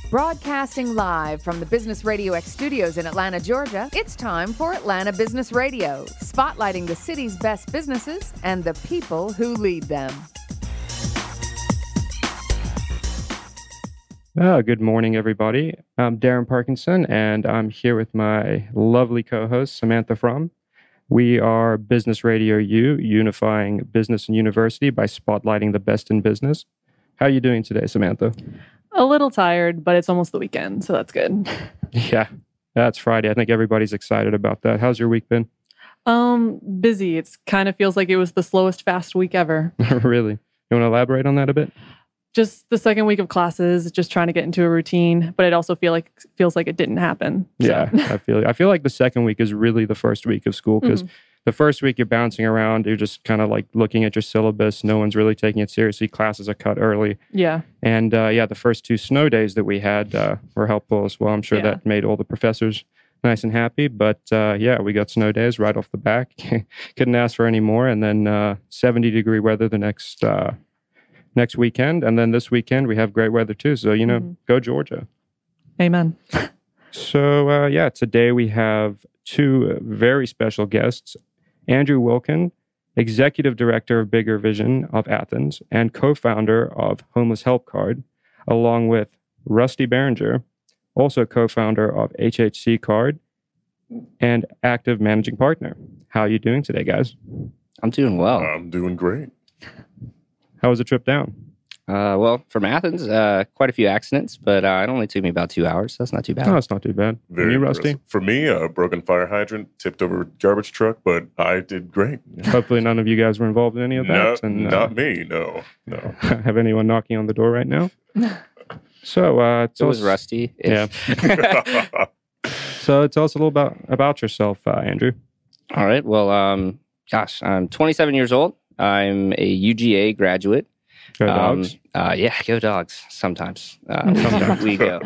Broadcasting live from the Business Radio X studios in Atlanta, Georgia, it's time for Atlanta Business Radio, spotlighting the city's best businesses and the people who lead them. Good morning, everybody. I'm Darren Parkinson, and I'm here with my lovely co-host, Samantha Fromm. We are Business Radio U, unifying business and university by spotlighting the best in business. How are you doing today, Samantha? A little tired, but it's almost the weekend, so that's good. Yeah, that's Friday. I think everybody's excited about that. How's your week been? Busy. It's kind of feels like it was the slowest fast week ever. Really? You want to elaborate on that a bit? Just the second week of classes, just trying to get into a routine, but it also feels like it didn't happen. Yeah, so. I feel like the second week is really the first week of school because the first week you're bouncing around, you're just kind of like looking at your syllabus. No one's really taking it seriously. Classes are cut early. Yeah. And the first 2 snow days that we had were helpful as well. I'm sure that made all the professors nice and happy. But we got snow days right off the back. Couldn't ask for any more. And then 70-degree weather the next weekend. And then this weekend we have great weather too. So, go Georgia. Amen. So, today we have 2 very special guests. Andrew Wilkin, Executive Director of Bigger Vision of Athens and co-founder of Homeless Help Card, along with Rusty Berenger, also co-founder of HHC Card and active managing partner. How are you doing today, guys? I'm doing well. I'm doing great. How was the trip down? Well, from Athens, quite a few accidents, but it only took me about 2 hours. So that's not too bad. No, it's not too bad. Very you, Rusty? For me, a broken fire hydrant, tipped over a garbage truck, but I did great. Hopefully none of you guys were involved in any of that. Not me, no. Have anyone knocking on the door right now? So it was Rusty. Yeah. So tell us a little about yourself, Andrew. All right. Well, I'm 27 years old. I'm a UGA graduate. Go Dogs. Go Dogs. Sometimes we go.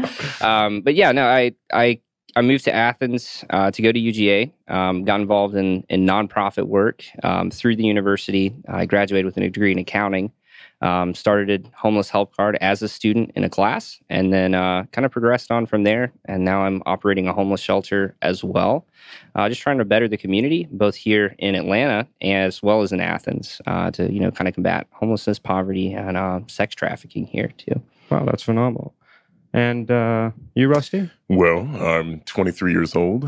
I moved to Athens to go to UGA. Got involved in nonprofit work through the university. I graduated with a degree in accounting. Started Homeless Help Card as a student in a class, and then kind of progressed on from there. And now I'm operating a homeless shelter as well. Just trying to better the community, both here in Atlanta as well as in Athens, to kind of combat homelessness, poverty, and sex trafficking here too. Wow, that's phenomenal. And you, Rusty? Well, I'm 23 years old.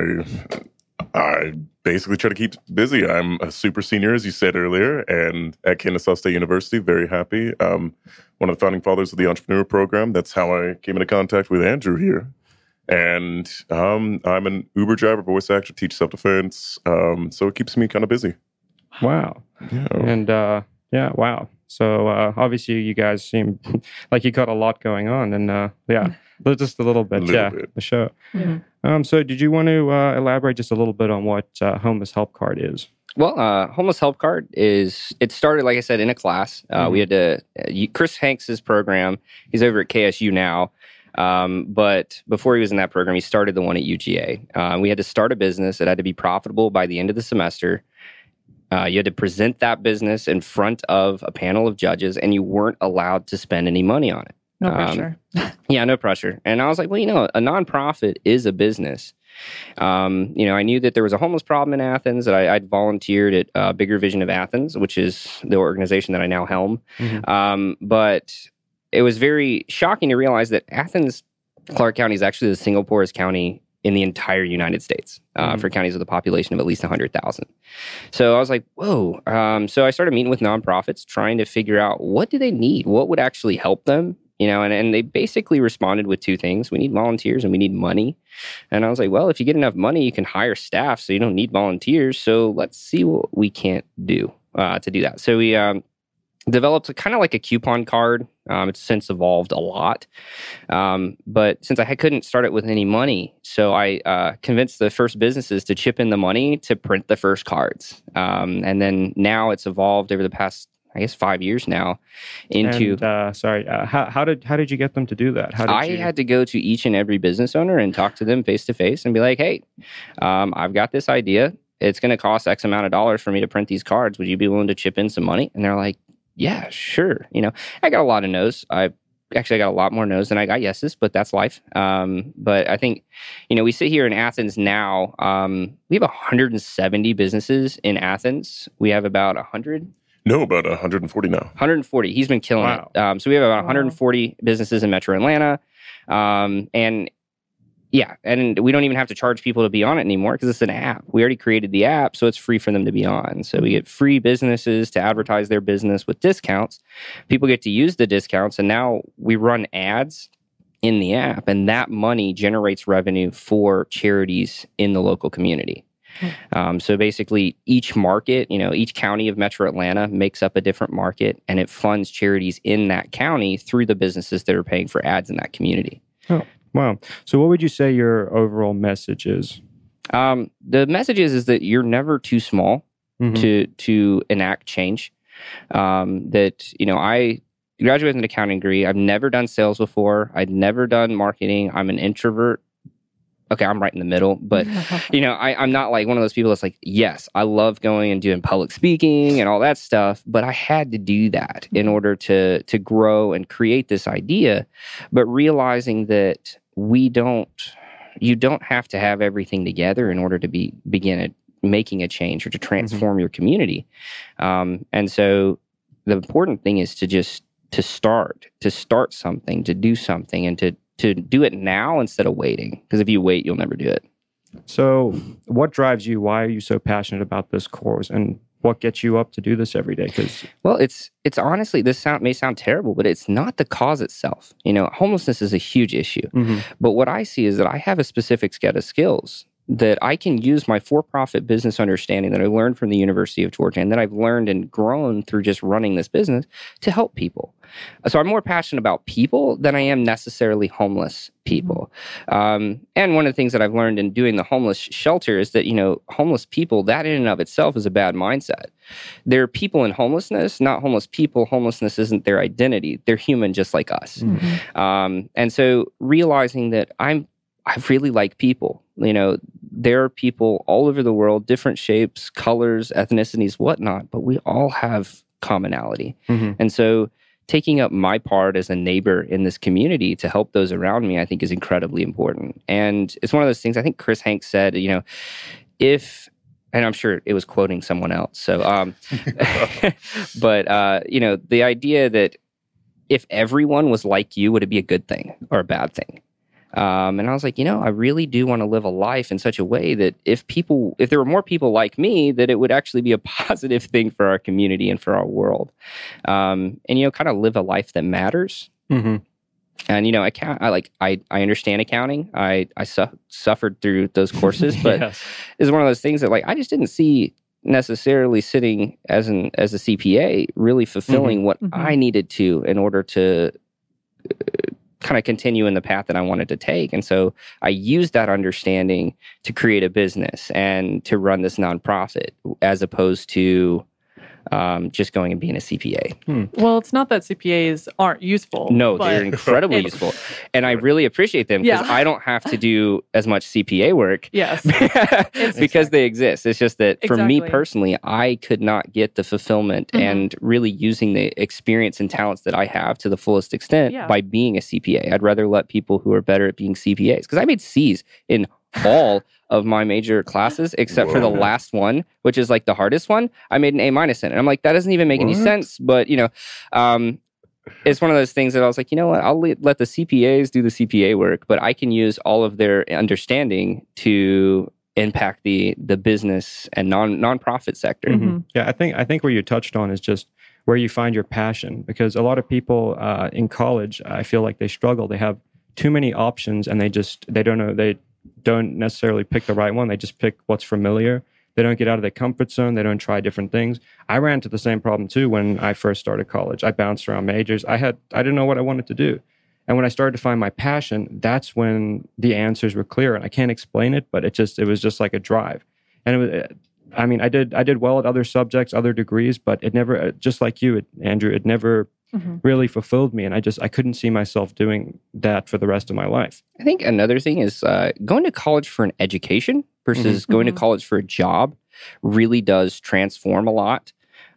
I basically try to keep busy. I'm a super senior, as you said earlier, and at Kennesaw State University, very happy. One of the founding fathers of the entrepreneur program. That's how I came into contact with Andrew here. And I'm an Uber driver, voice actor, teach self-defense. So it keeps me kind of busy. Wow. Yeah. And wow. So obviously you guys seem like you got a lot going on. And just a little bit. The show. Mm-hmm. So did you want to elaborate just a little bit on what Homeless Help Card is? Well, Homeless Help Card it started, like I said, in a class. We had Chris Hanks's program. He's over at KSU now. But before he was in that program, he started the one at UGA. We had to start a business. It had to be profitable by the end of the semester. You had to present that business in front of a panel of judges, and you weren't allowed to spend any money on it. No pressure. No pressure. And I was like, well, a nonprofit is a business. I knew that there was a homeless problem in Athens, that I'd volunteered at Bigger Vision of Athens, which is the organization that I now helm. Mm-hmm. But it was very shocking to realize that Athens, Clark County, is actually the single poorest county in the entire United States for counties with a population of at least 100,000. So I was like, whoa. So I started meeting with nonprofits, trying to figure out what do they need? What would actually help them? And they basically responded with 2 things. We need volunteers and we need money. And I was like, well, if you get enough money, you can hire staff, so you don't need volunteers. So let's see what we can't do to do that. So we developed kind of like a coupon card. It's since evolved a lot. But since I couldn't start it with any money, so I convinced the first businesses to chip in the money to print the first cards. And then now it's evolved over the past, 5 years now into... How did you get them to do that? I had to go to each and every business owner and talk to them face to face and be like, hey, I've got this idea. It's going to cost X amount of dollars for me to print these cards. Would you be willing to chip in some money? And they're like, yeah, sure. I got a lot of no's. I actually, I got a lot more no's than I got yeses, but that's life. But I think, we sit here in Athens now. We have 170 businesses in Athens. We have about 100. No, about 140 now. 140. He's been killing it. So we have about 140 businesses in Metro Atlanta. And we don't even have to charge people to be on it anymore because it's an app. We already created the app, so it's free for them to be on. So we get free businesses to advertise their business with discounts. People get to use the discounts, and now we run ads in the app, and that money generates revenue for charities in the local community. So basically, each market, each county of Metro Atlanta makes up a different market, and it funds charities in that county through the businesses that are paying for ads in that community. Oh. Wow. So what would you say your overall message is? The message is that you're never too small to enact change. I graduated with an accounting degree. I've never done sales before. I'd never done marketing. I'm an introvert. Okay, I'm right in the middle. But, I'm not like one of those people that's like, yes, I love going and doing public speaking and all that stuff. But I had to do that in order to grow and create this idea. But realizing that you don't have to have everything together in order to begin making a change or to transform your community. And so the important thing is to start something, to do something, and to do it now instead of waiting. Because if you wait, you'll never do it. So what drives you? Why are you so passionate about this cause? And what gets you up to do this every day? Well, it's honestly, may sound terrible, but it's not the cause itself. Homelessness is a huge issue. But what I see is that I have a specific set of skills that I can use my for-profit business understanding that I learned from the University of Georgia and that I've learned and grown through just running this business to help people. So I'm more passionate about people than I am necessarily homeless people. And one of the things that I've learned in doing the homeless shelter is that, homeless people, that in and of itself is a bad mindset. There are people in homelessness, not homeless people. Homelessness isn't their identity. They're human just like us. And so realizing that I really like people. There are people all over the world, different shapes, colors, ethnicities, whatnot, but we all have commonality. And so taking up my part as a neighbor in this community to help those around me, I think is incredibly important. And it's one of those things, I think Chris Hanks said, and I'm sure it was quoting someone else. So, but, the idea that if everyone was like you, would it be a good thing or a bad thing? And I was like, I really do want to live a life in such a way that if there were more people like me, that it would actually be a positive thing for our community and for our world. And, kind of live a life that matters. And, I understand accounting. I suffered through those courses, but it's one of those things that I just didn't see necessarily sitting as a CPA really fulfilling what I needed to in order to kind of continue in the path that I wanted to take. And so I used that understanding to create a business and to run this nonprofit as opposed to just going and being a CPA. Well, it's not that CPAs aren't useful. No, they're incredibly useful. And I really appreciate them because I don't have to do as much CPA work because they exist. It's just that for me personally, I could not get the fulfillment and really using the experience and talents that I have to the fullest extent by being a CPA. I'd rather let people who are better at being CPAs, because I made C's in all of my major classes except for the last one, which is the hardest one. I made an A- in it. And I'm like, that doesn't even make any sense. But, it's one of those things that I was like, you know what, I'll let the CPAs do the CPA work, but I can use all of their understanding to impact the business and nonprofit sector. Yeah, I think where you touched on is just where you find your passion, because a lot of people in college, I feel like they struggle. They have too many options and they don't know, they don't necessarily pick the right one. They just pick what's familiar. They don't get out of their comfort zone. They don't try different things. I ran into the same problem too when I first started college. I bounced around majors. I didn't know what I wanted to do. And when I started to find my passion, that's when the answers were clear. And I can't explain it, but it was just like a drive. And I did well at other subjects, other degrees, but it never, just like you, Andrew, it never really fulfilled me. And I couldn't see myself doing that for the rest of my life. I think another thing is going to college for an education versus going to college for a job really does transform a lot.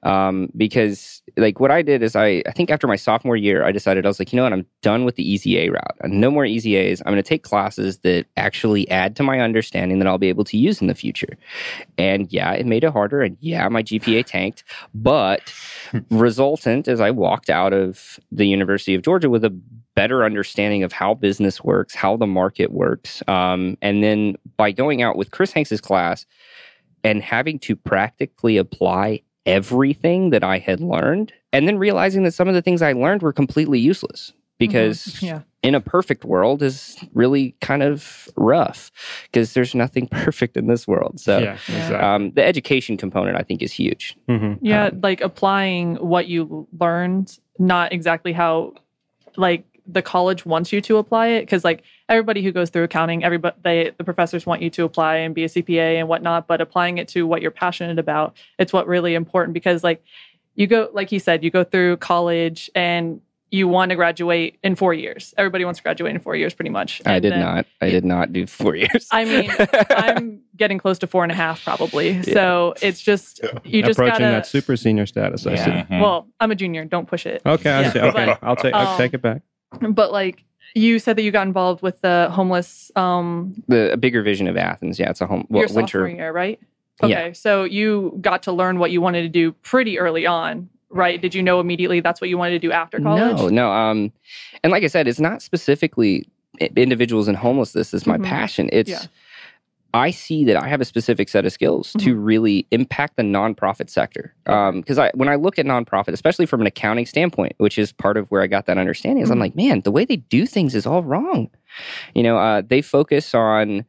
Because like what I did is I think after my sophomore year, I decided, I was like, you know what, I'm done with the easy A route. No more easy A's. I'm going to take classes that actually add to my understanding that I'll be able to use in the future. And yeah, it made it harder. And yeah, my GPA tanked. But resultant is I walked out of the University of Georgia with a better understanding of how business works, how the market works. And then by going out with Chris Hanks's class and having to practically apply everything that I had learned, and then realizing that some of the things I learned were completely useless because in a perfect world is really kind of rough because there's nothing perfect in this world. So exactly. The education component, I think, is huge. Yeah, like applying what you learned, not exactly how like the college wants you to apply it, because like everybody who goes through accounting, the professors want you to apply and be a CPA and whatnot, but applying it to what you're passionate about, it's what really important, because like you go, like he said, you go through college and you want to graduate in 4 years. Everybody wants to graduate in 4 years pretty much. I did not do 4 years. I mean, I'm getting close to 4.5 probably. Yeah. So it's just, you just approaching gotta, that super senior status. I see. Well, I'm a junior. Don't push it. Okay, I see. Okay, but, I'll take it back. But like you said that you got involved with the homeless. The Bigger Vision of Athens. Yeah, it's a your sophomore year, right? Okay, yeah. So you got to learn what you wanted to do pretty early on, right? Did you know immediately that's what you wanted to do after college? No. And like I said, it's not specifically individuals in homelessness is my passion. It's I see that I have a specific set of skills to really impact the nonprofit sector. Because when I look at nonprofit, especially from an accounting standpoint, which is part of where I got that understanding, is I'm like, man, the way they do things is all wrong. You know, they focus on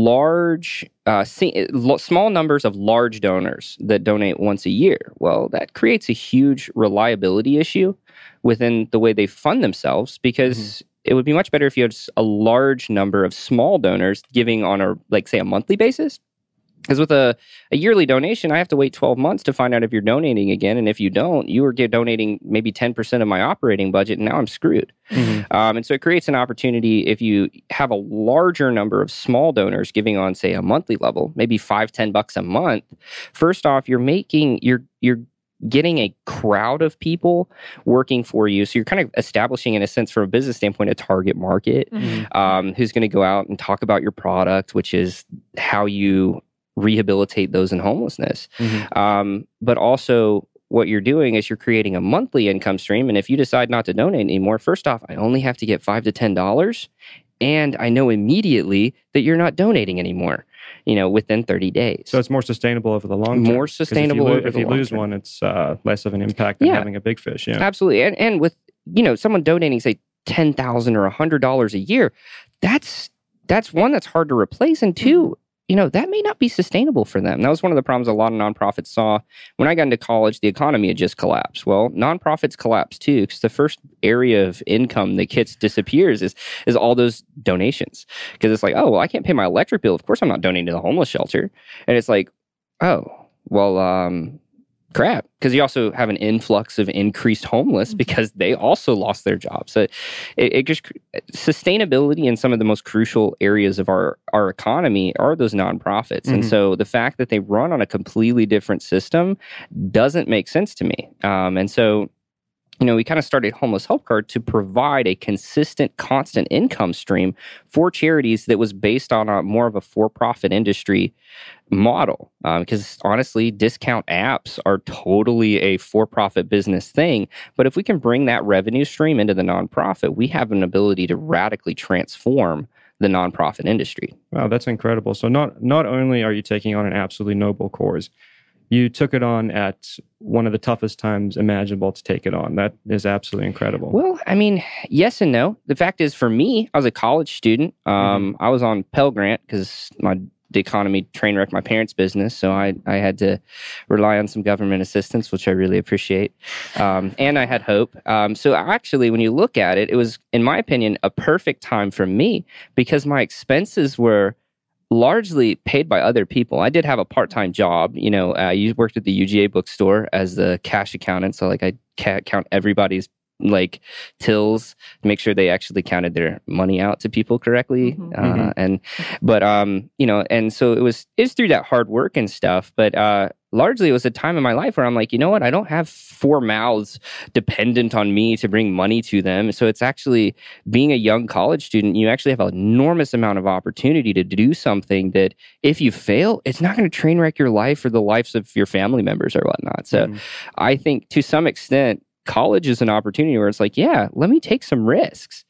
small numbers of large donors that donate once a year. Well, that creates a huge reliability issue within the way they fund themselves, because it would be much better if you had a large number of small donors giving on a, like, say, a monthly basis. Because with a yearly donation, I have to wait 12 months to find out if you're donating again. And if you don't, you were donating maybe 10% of my operating budget, and now I'm screwed. And so it creates an opportunity if you have a larger number of small donors giving on, say, a monthly level, maybe $5-10 a month. First off, you're getting a crowd of people working for you. So you're kind of establishing, in a sense, from a business standpoint, a target market who's going to go out and talk about your product, which is how you rehabilitate those in homelessness. But also what you're doing is you're creating a monthly income stream. And if you decide not to donate anymore, first off, I only have to get $5 to $10. And I know immediately that you're not donating anymore, within 30 days. So it's more sustainable over the long term. More sustainable over the long term. If you lose one, it's less of an impact than having a big fish. Yeah, absolutely. And with, someone donating, say, $10,000 or $100 a year, that's one, that's hard to replace. And two, that may not be sustainable for them. That was one of the problems a lot of nonprofits saw. When I got into college, the economy had just collapsed. Well, nonprofits collapse too, because the first area of income that disappears is all those donations. Because it's like, oh, well, I can't pay my electric bill. Of course, I'm not donating to the homeless shelter. And it's like, oh, well, crap. Because you also have an influx of increased homeless because they also lost their jobs. So it just, sustainability in some of the most crucial areas of our economy are those nonprofits. And so the fact that they run on a completely different system doesn't make sense to me. And so, we kind of started Homeless Help Card to provide a consistent, constant income stream for charities that was based on more of a for-profit industry model. Because honestly, discount apps are totally a for-profit business thing. But if we can bring that revenue stream into the nonprofit, we have an ability to radically transform the nonprofit industry. Wow, that's incredible. So not only are you taking on an absolutely noble cause, you took it on at one of the toughest times imaginable to take it on. That is absolutely incredible. Well, I mean, yes and no. The fact is, for me, I was a college student. I was on Pell Grant because the economy train wrecked my parents' business. So I had to rely on some government assistance, which I really appreciate. And I had hope. So actually, when you look at it, it was, in my opinion, a perfect time for me because my expenses were largely paid by other people. I did have a part-time job. I worked at the UGA bookstore as the cash accountant. So I count everybody's like tills to make sure they actually counted their money out to people correctly. And and so it's through that hard work and stuff. But largely it was a time in my life where I'm like, you know what? I don't have 4 mouths dependent on me to bring money to them. So it's actually, being a young college student, you actually have an enormous amount of opportunity to do something that if you fail, it's not going to train wreck your life or the lives of your family members or whatnot. So I think to some extent, college is an opportunity where it's like, yeah, let me take some risks.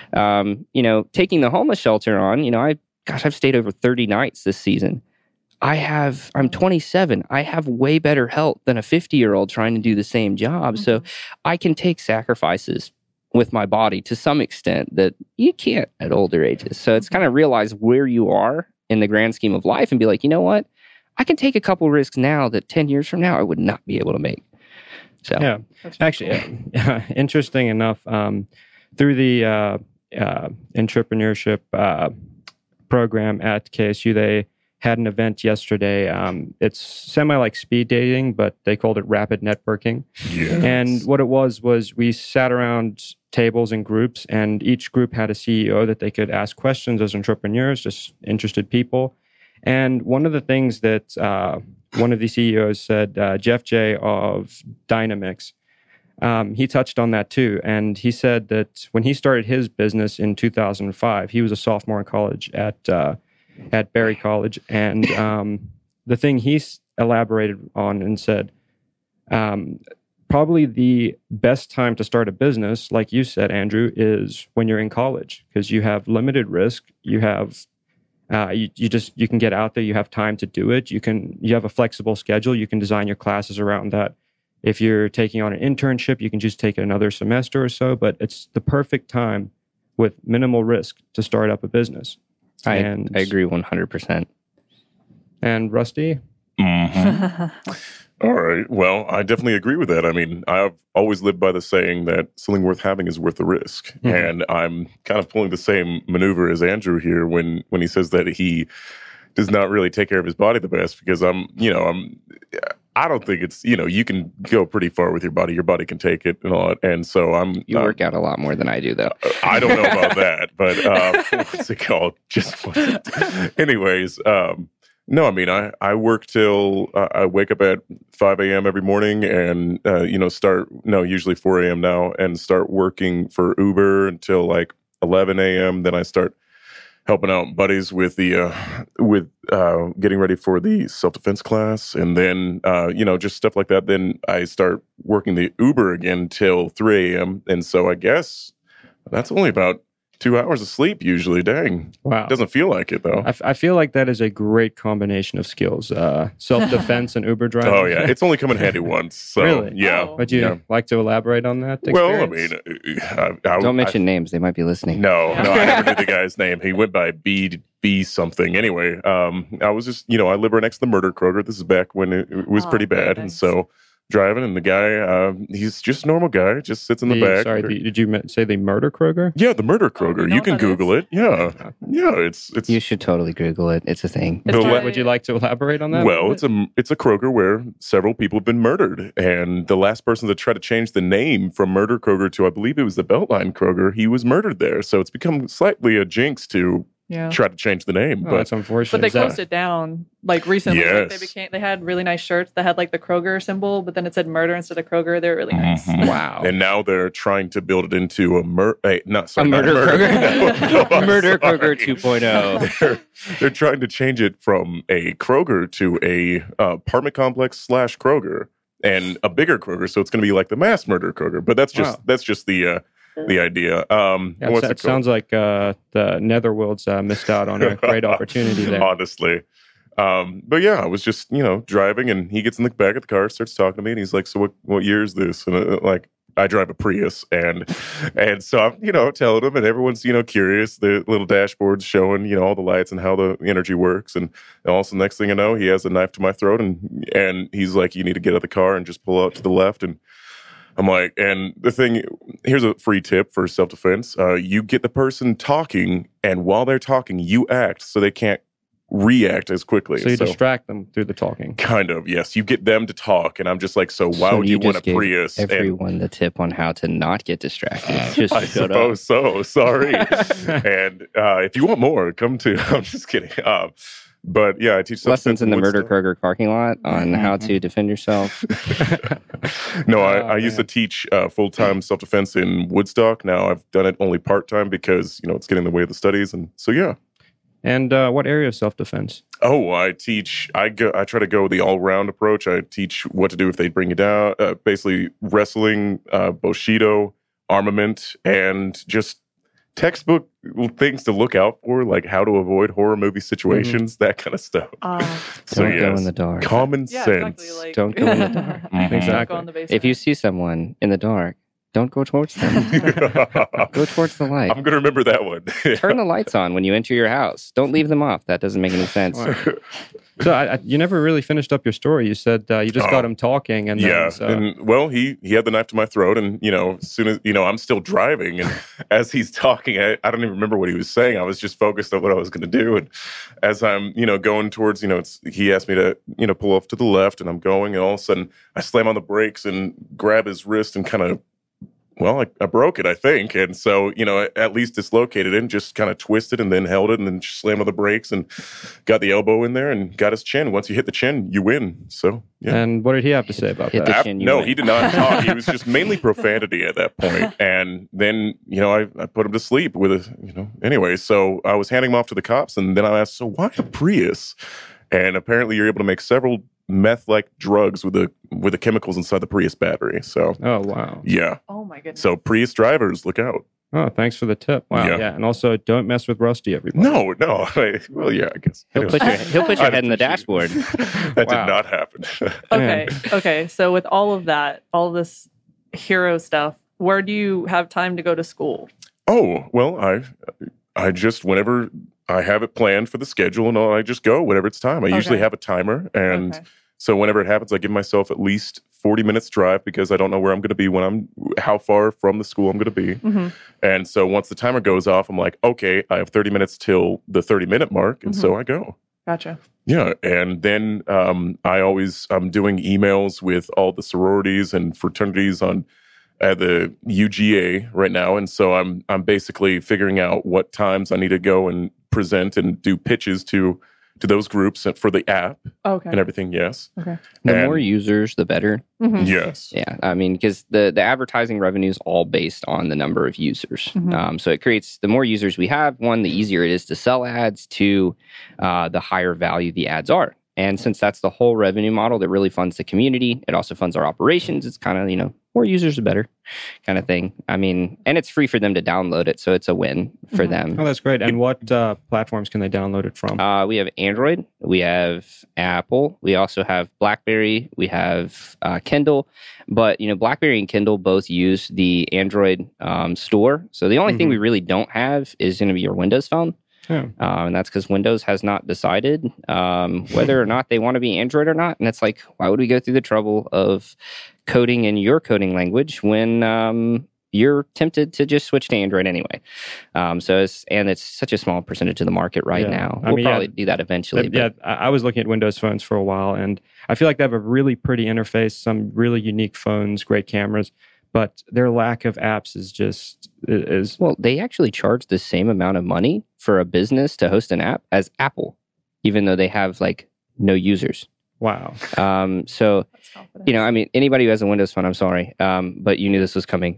Taking the homeless shelter on, I've stayed over 30 nights this season. I'm 27. I have way better health than a 50-year-old trying to do the same job. So I can take sacrifices with my body to some extent that you can't at older ages. So it's kind of realize where you are in the grand scheme of life and be like, you know what? I can take a couple risks now that 10 years from now I would not be able to make. So yeah, actually, interesting enough, through the entrepreneurship program at KSU, they had an event yesterday. It's semi like speed dating, but they called it rapid networking. Yes. And what it was we sat around tables in groups, and each group had a CEO that they could ask questions as entrepreneurs, just interested people. And one of the things that one of the CEOs said, Jeff Jay of Dynamix, he touched on that too. And he said that when he started his business in 2005, he was a sophomore in college at Berry College. And the thing he elaborated on and said, probably the best time to start a business, like you said, Andrew, is when you're in college, because you have limited risk. You have you can get out there. You have time to do it. You have a flexible schedule. You can design your classes around that. If you're taking on an internship, you can just take another semester or so. But it's the perfect time with minimal risk to start up a business. I agree 100%. And Rusty? All right. Well, I definitely agree with that. I mean, I've always lived by the saying that something worth having is worth the risk. And I'm kind of pulling the same maneuver as Andrew here when he says that he does not really take care of his body the best, because I don't think it's, you can go pretty far with your body. Your body can take it and all that. And so You work out a lot more than I do, though. I don't know about that, but what's it called? Anyways, no, I mean, I work till I wake up at 5 a.m. every morning and, usually 4 a.m. now, and start working for Uber until like 11 a.m. Then I start helping out buddies with the getting ready for the self-defense class, and then just stuff like that. Then I start working the Uber again till 3 a.m. And so I guess that's only about 2 hours of sleep usually. Dang. Wow. Doesn't feel like it though. I feel like that is a great combination of skills. Self-defense and Uber driving. Oh yeah, it's only come in handy once. So really? Yeah. Would you like to elaborate on that experience? Well, I mean, don't mention names. They might be listening. No, I never knew the guy's name. He went by B something. Anyway, I was just, I live right next to the Murder Kroger. This is back when it was pretty bad. And so driving, and the guy, he's just a normal guy, just sits in the back. Sorry, did you say the Murder Kroger? Yeah, the Murder Kroger. You can Google it. Yeah. It's. You should totally Google it. It's a thing. Would you like to elaborate on that? Well, it's a Kroger where several people have been murdered, and the last person that tried to change the name from Murder Kroger to, I believe it was the Beltline Kroger, he was murdered there. So it's become slightly a jinx to try to change the name. But that's unfortunate. But they closed it down like recently. Yes. Like they had really nice shirts that had like the Kroger symbol, but then it said murder instead of Kroger. They were really nice. Wow. And now they're trying to build it into a murder Kroger. Murder Kroger 2.0. They're trying to change it from a Kroger to a apartment complex / Kroger, and a bigger Kroger. So it's going to be like the mass murder Kroger. But that's just the idea. It sounds like the Netherworld's missed out on a great opportunity there. Honestly. But yeah, I was just, driving, and he gets in the back of the car, starts talking to me, and he's like, so what year is this? And I drive a Prius, and so I'm, telling him, and everyone's, curious. The little dashboard's showing, all the lights and how the energy works. And also, next thing I know, he has a knife to my throat, and he's like, you need to get out of the car and just pull out to the left. And I'm like, and the thing, here's a free tip for self-defense. You get the person talking, and while they're talking, you act so they can't react as quickly. So you distract them through the talking. Kind of, yes. You get them to talk, and I'm just like, so why So would you want a just gave Prius? everyone the tip on how to not get distracted. Just I shut suppose so. up. Sorry. And if you want more, come to. I'm just kidding. But yeah, I teach Lessons in the Murder Woodstock. Kroger parking lot on how to defend yourself. No, Oh, I used to man. teach full-time self-defense in Woodstock. Now I've done it only part-time because it's getting in the way of the studies, and so yeah. And what area of self-defense? Oh, I teach. I try to go the all-round approach. I teach what to do if they bring you down. Basically, wrestling, Bushido, armament, and just textbook things to look out for, like how to avoid horror movie situations, that kind of stuff. So Don't go yes, in the dark. common Yeah, sense. exactly. Like, Don't go in the dark. Don't Exactly. go in the basement. If you see someone in the dark, don't go towards them. Go towards the light. I'm gonna remember that one. Turn the lights on when you enter your house. Don't leave them off. That doesn't make any sense. Wow. So you never really finished up your story. You said you just got him talking, and Yeah, then, and well, he had the knife to my throat, and as soon as I'm still driving, and as he's talking, I don't even remember what he was saying. I was just focused on what I was going to do, and as I'm going towards, he asked me to pull off to the left, and I'm going, and all of a sudden I slam on the brakes and grab his wrist and kind of. Well, I broke it, I think. And so, at least dislocated it and just kind of twisted and then held it and then slammed on the brakes and got the elbow in there and got his chin. Once you hit the chin, you win. So, yeah. and what did he have to say about Hit that? the chin, you No, win. he did not talk. He was just mainly profanity at that point. And then, I put him to sleep with anyway. So I was handing him off to the cops. And then I asked, so why a Prius? And apparently you're able to make several meth-like drugs with the chemicals inside the Prius battery. So, Oh, wow. yeah. Oh my goodness. So Prius drivers, look out. Oh, thanks for the tip. Wow. Yeah. Yeah. And also, don't mess with Rusty, everybody. No. Well, yeah, I guess. He'll put your I'd head in the appreciate dashboard. it. That Wow. did not happen. Okay. So with all of that, all this hero stuff, where do you have time to go to school? Oh, well, I just, whenever I have it planned for the schedule and all, I just go whenever it's time. I usually Okay. have a timer. And Okay. so whenever it happens, I give myself at least 40 minutes drive because I don't know where I'm going to be how far from the school I'm going to be. Mhm. And so once the timer goes off, I'm like, okay, I have 30 minutes till the 30-minute mark. And so I go. Gotcha. Yeah, and then I'm doing emails with all the sororities and fraternities on the UGA right now, and so I'm basically figuring out what times I need to go and present and do pitches to those groups for the app Okay. and everything. Yes, Okay. The And- more users, the better. Mhm. yes, Yeah, I mean, because the advertising revenue is all based on the number of users. Mhm. So it creates the more users we have, one, the easier it is to sell ads, two, the higher value the ads are. And since that's the whole revenue model that really funds the community, it also funds our operations. It's kind of, more users the better kind of thing. I mean, and it's free for them to download it. So it's a win for Mhm. them. Oh, that's great. And what platforms can they download it from? We have Android, we have Apple, we also have BlackBerry, we have Kindle. But BlackBerry and Kindle both use the Android store. So the only thing we really don't have is going to be your Windows phone. Yeah. And that's because Windows has not decided whether or not they want to be Android or not. And it's like, why would we go through the trouble of coding in your coding language when you're tempted to just switch to Android anyway? So it's such a small percentage of the market right Yeah. now. I We'll mean, probably do that eventually. Yeah, I was looking at Windows phones for a while, and I feel like they have a really pretty interface, some really unique phones, great cameras, but their lack of apps is Well, they actually charge the same amount of money for a business to host an app as Apple, even though they have no users. wow. So, That's confident. I mean, anybody who has a Windows phone, I'm sorry, but you knew this was coming.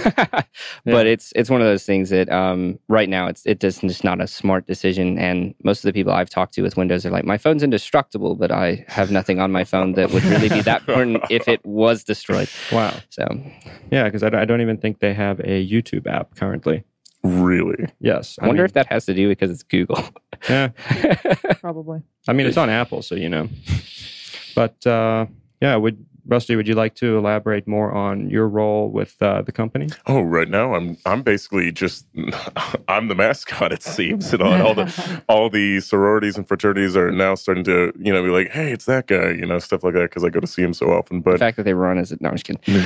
But it's one of those things that right now it's just not a smart decision. And most of the people I've talked to with Windows are like, my phone's indestructible, but I have nothing on my phone that would really be that important if it was destroyed. Wow. So, Yeah, because I don't even think they have a YouTube app currently. really. Yes. I wonder if that has to do because it's Google. Yeah. Probably. I mean, it's on Apple, so. But yeah, Rusty, would you like to elaborate more on your role with the company? Oh, right now I'm basically just I'm the mascot, it seems, and all the sororities and fraternities are now starting to be like, hey, it's that guy, stuff like that, because I go to see him so often. But the fact that they run as no, I'm just kidding.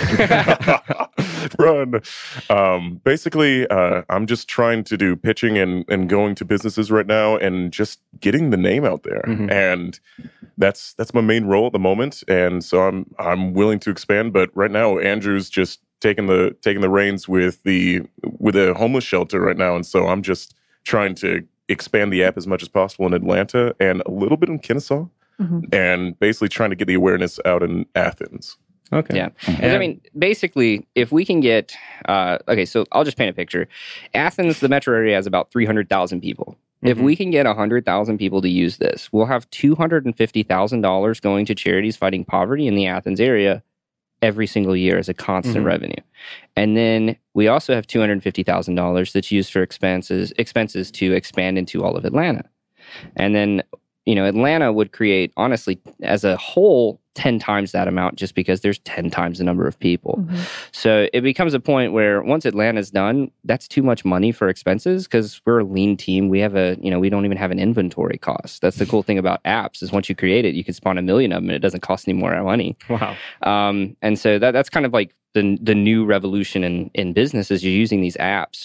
Run. Basically, I'm just trying to do pitching and going to businesses right now and just getting the name out there, and that's my main role at the moment. And so I'm willing to expand, but right now Andrew's just taking the reins with a homeless shelter right now, and so I'm just trying to expand the app as much as possible in Atlanta and a little bit in Kennesaw, and basically trying to get the awareness out in Athens. Okay. Yeah. I mean, basically, if we can get, so I'll just paint a picture. Athens, the metro area, has about 300,000 people. If we can get 100,000 people to use this, we'll have $250,000 going to charities fighting poverty in the Athens area every single year as a constant revenue. And then we also have $250,000 that's used for expenses to expand into all of Atlanta. And then, Atlanta would create, honestly, as a whole, 10 times that amount just because there's 10 times the number of people. So it becomes a point where once Atlanta's done, that's too much money for expenses because we're a lean team. We have we don't even have an inventory cost. That's the cool thing about apps is once you create it, you can spawn a million of them and it doesn't cost any more money. Wow. And so that's kind of like the new revolution in business is you're using these apps.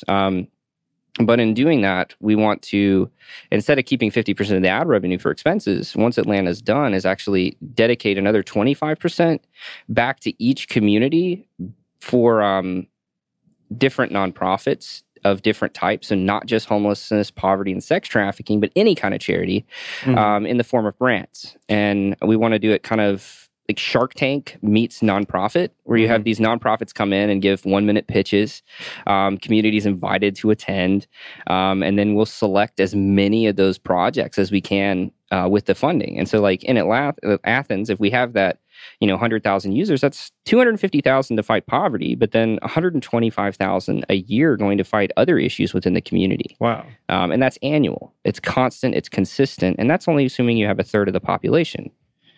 But in doing that, we want to, instead of keeping 50% of the ad revenue for expenses, once Atlanta's done, is actually dedicate another 25% back to each community for different nonprofits of different types, and not just homelessness, poverty, and sex trafficking, but any kind of charity in the form of grants. And we want to do it kind of like Shark Tank meets nonprofit, where you have these nonprofits come in and give 1-minute pitches, communities invited to attend, and then we'll select as many of those projects as we can with the funding. And so like in Athens, if we have that, 100,000 users, that's 250,000 to fight poverty, but then 125,000 a year going to fight other issues within the community. Wow. And that's annual. It's constant, it's consistent, and that's only assuming you have a third of the population.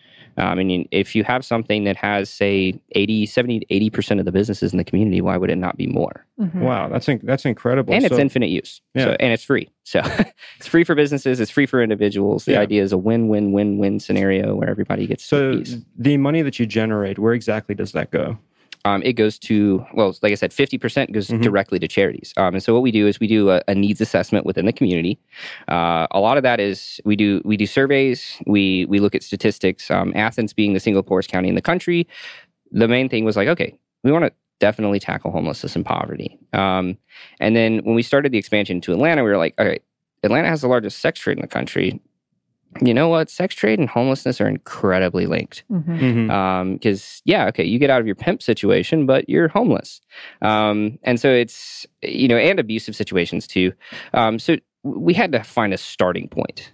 If you have something that has, say, 70 to 80% of the businesses in the community, why would it not be more? Wow, that's incredible. And it's infinite use. Yeah. And it's free. So it's free for businesses. It's free for individuals. The idea is a win-win-win-win scenario where everybody gets a piece. So the money that you generate, where exactly does that go? It goes to, like I said, 50% goes directly to charities. And so what we do is we do a needs assessment within the community. A lot of that is we do surveys. We look at statistics. Athens being the single poorest county in the country, the main thing was like, okay, we want to definitely tackle homelessness and poverty. And then when we started the expansion to Atlanta, we were like, all right, Atlanta has the largest sex trade in the country. You know what? Sex trade and homelessness are incredibly linked. Because, you get out of your pimp situation, but you're homeless. And so it's, and abusive situations too. So we had to find a starting point.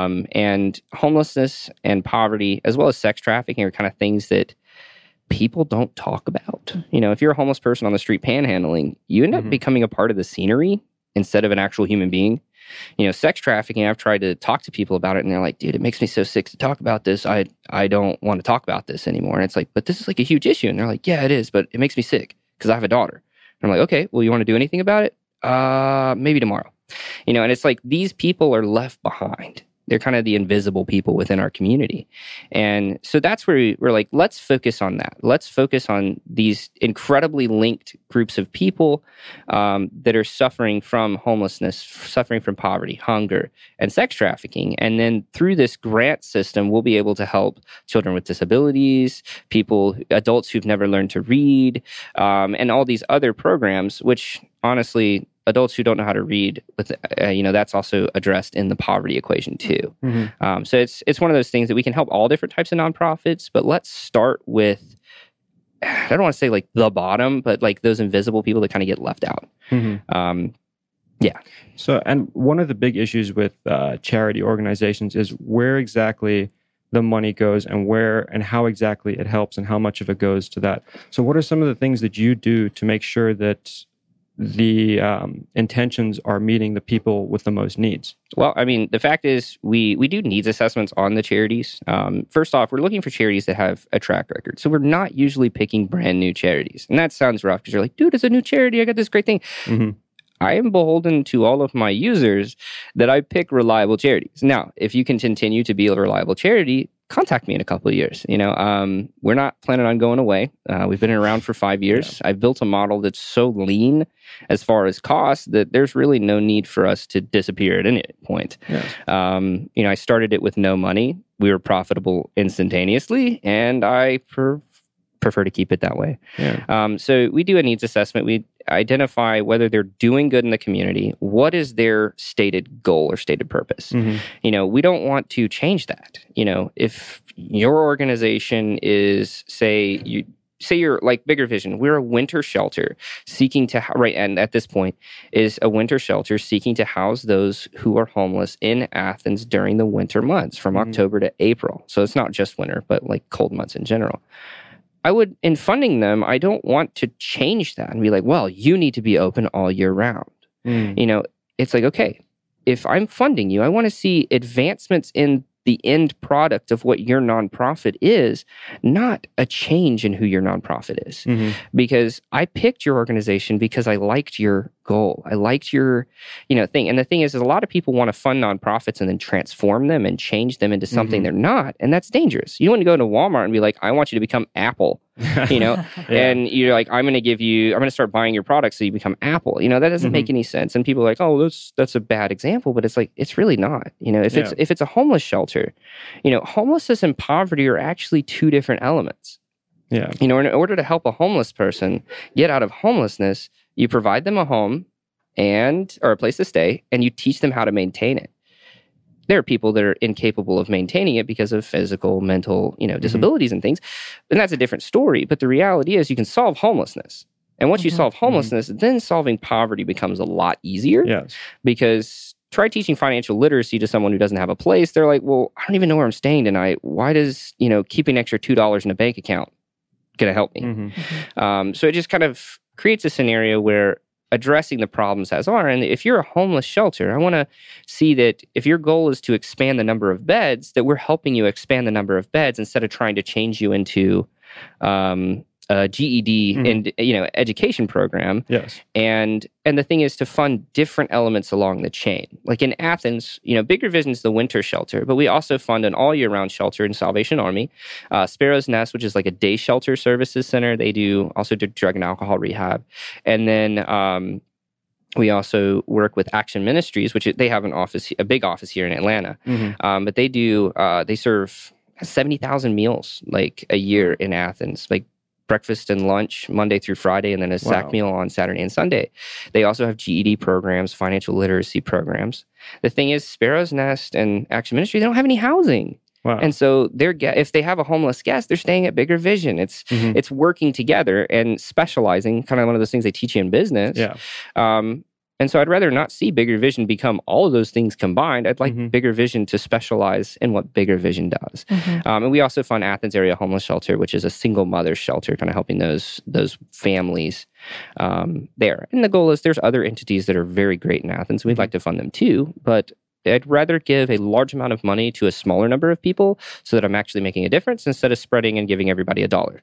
And homelessness and poverty, as well as sex trafficking, are kind of things that people don't talk about. If you're a homeless person on the street panhandling, you end up becoming a part of the scenery instead of an actual human being. Sex trafficking, I've tried to talk to people about it and they're like, dude, it makes me so sick to talk about this. I don't want to talk about this anymore. And it's like, but this is like a huge issue. And they're like, yeah, it is, but it makes me sick because I have a daughter. And I'm like, okay, well, you want to do anything about it? Maybe tomorrow. And it's like these people are left behind. They're kind of the invisible people within our community. And so that's where we're like, let's focus on that. Let's focus on these incredibly linked groups of people that are suffering from homelessness, suffering from poverty, hunger, and sex trafficking. And then through this grant system, we'll be able to help children with disabilities, adults who've never learned to read, and all these other programs, which honestly, adults who don't know how to read, that's also addressed in the poverty equation too. So it's one of those things that we can help all different types of nonprofits, but let's start with, I don't want to say like the bottom, but like those invisible people that kind of get left out. So, and one of the big issues with charity organizations is where exactly the money goes and where and how exactly it helps and how much of it goes to that. So what are some of the things that you do to make sure that the intentions are meeting the people with the most needs? Well, I mean, the fact is we do needs assessments on the charities. First off, we're looking for charities that have a track record. So we're not usually picking brand new charities. And that sounds rough because you're like, dude, it's a new charity. I got this great thing. Mm-hmm. I am beholden to all of my users that I pick reliable charities. Now, if you can continue to be a reliable charity, contact me in a couple of years. We're not planning on going away. We've been around for 5 years. Yeah. I've built a model that's so lean as far as cost that there's really no need for us to disappear at any point. Yes. I started it with no money. We were profitable instantaneously, and I prefer to keep it that way. Yeah. So we do a needs assessment. We identify whether they're doing good in the community. What is their stated goal or stated purpose? Mm-hmm. We don't want to change that. If your organization is, say you're like Bigger Vision, we're a winter shelter seeking to, and at this point is a winter shelter seeking to house those who are homeless in Athens during the winter months from October to April. So it's not just winter, but like cold months in general. In funding them, I don't want to change that and be like, well, you need to be open all year round. It's like, okay, if I'm funding you, I want to see advancements in the end product of what your nonprofit is, not a change in who your nonprofit is. Mm-hmm. Because I picked your organization because I liked your goal. I liked your, thing. And the thing is a lot of people want to fund nonprofits and then transform them and change them into something they're not. And that's dangerous. You don't want to go into Walmart and be like, I want you to become Apple, yeah. And you're like, I'm going to start buying your products so you become Apple. That doesn't make any sense. And people are like, oh, that's a bad example. But it's like, it's really not. If it's a homeless shelter, homelessness and poverty are actually two different elements. Yeah. In order to help a homeless person get out of homelessness, you provide them a home or a place to stay, and you teach them how to maintain it. There are people that are incapable of maintaining it because of physical, mental, disabilities and things. And that's a different story. But the reality is you can solve homelessness. And once you solve homelessness, then solving poverty becomes a lot easier. Yes. Because try teaching financial literacy to someone who doesn't have a place. They're like, well, I don't even know where I'm staying tonight. Why does, keeping an extra $2 in a bank account going to help me? So it just kind of creates a scenario where addressing the problems as are. And if you're a homeless shelter, I want to see that if your goal is to expand the number of beds, that we're helping you expand the number of beds instead of trying to change you into a GED and education program. Yes. And the thing is to fund different elements along the chain. Like in Athens, Bigger Vision is the winter shelter, but we also fund an all year round shelter in Salvation Army. Sparrow's Nest, which is like a day shelter services center. They also do drug and alcohol rehab. And then we also work with Action Ministries, which they have a big office here in Atlanta. But they serve 70,000 meals like a year in Athens, like breakfast and lunch Monday through Friday, and then a sack meal on Saturday and Sunday. They also have GED programs, financial literacy programs. The thing is, Sparrow's Nest and Action Ministry, they don't have any housing. Wow. And so if they have a homeless guest, they're staying at Bigger Vision. It's working together and specializing, kind of one of those things they teach you in business. Yeah. And so I'd rather not see Bigger Vision become all of those things combined. I'd like Bigger Vision to specialize in what Bigger Vision does. And we also fund Athens Area Homeless Shelter, which is a single mother shelter, kind of helping those families there. And the goal is there's other entities that are very great in Athens. We'd like to fund them too, but I'd rather give a large amount of money to a smaller number of people so that I'm actually making a difference instead of spreading and giving everybody $1.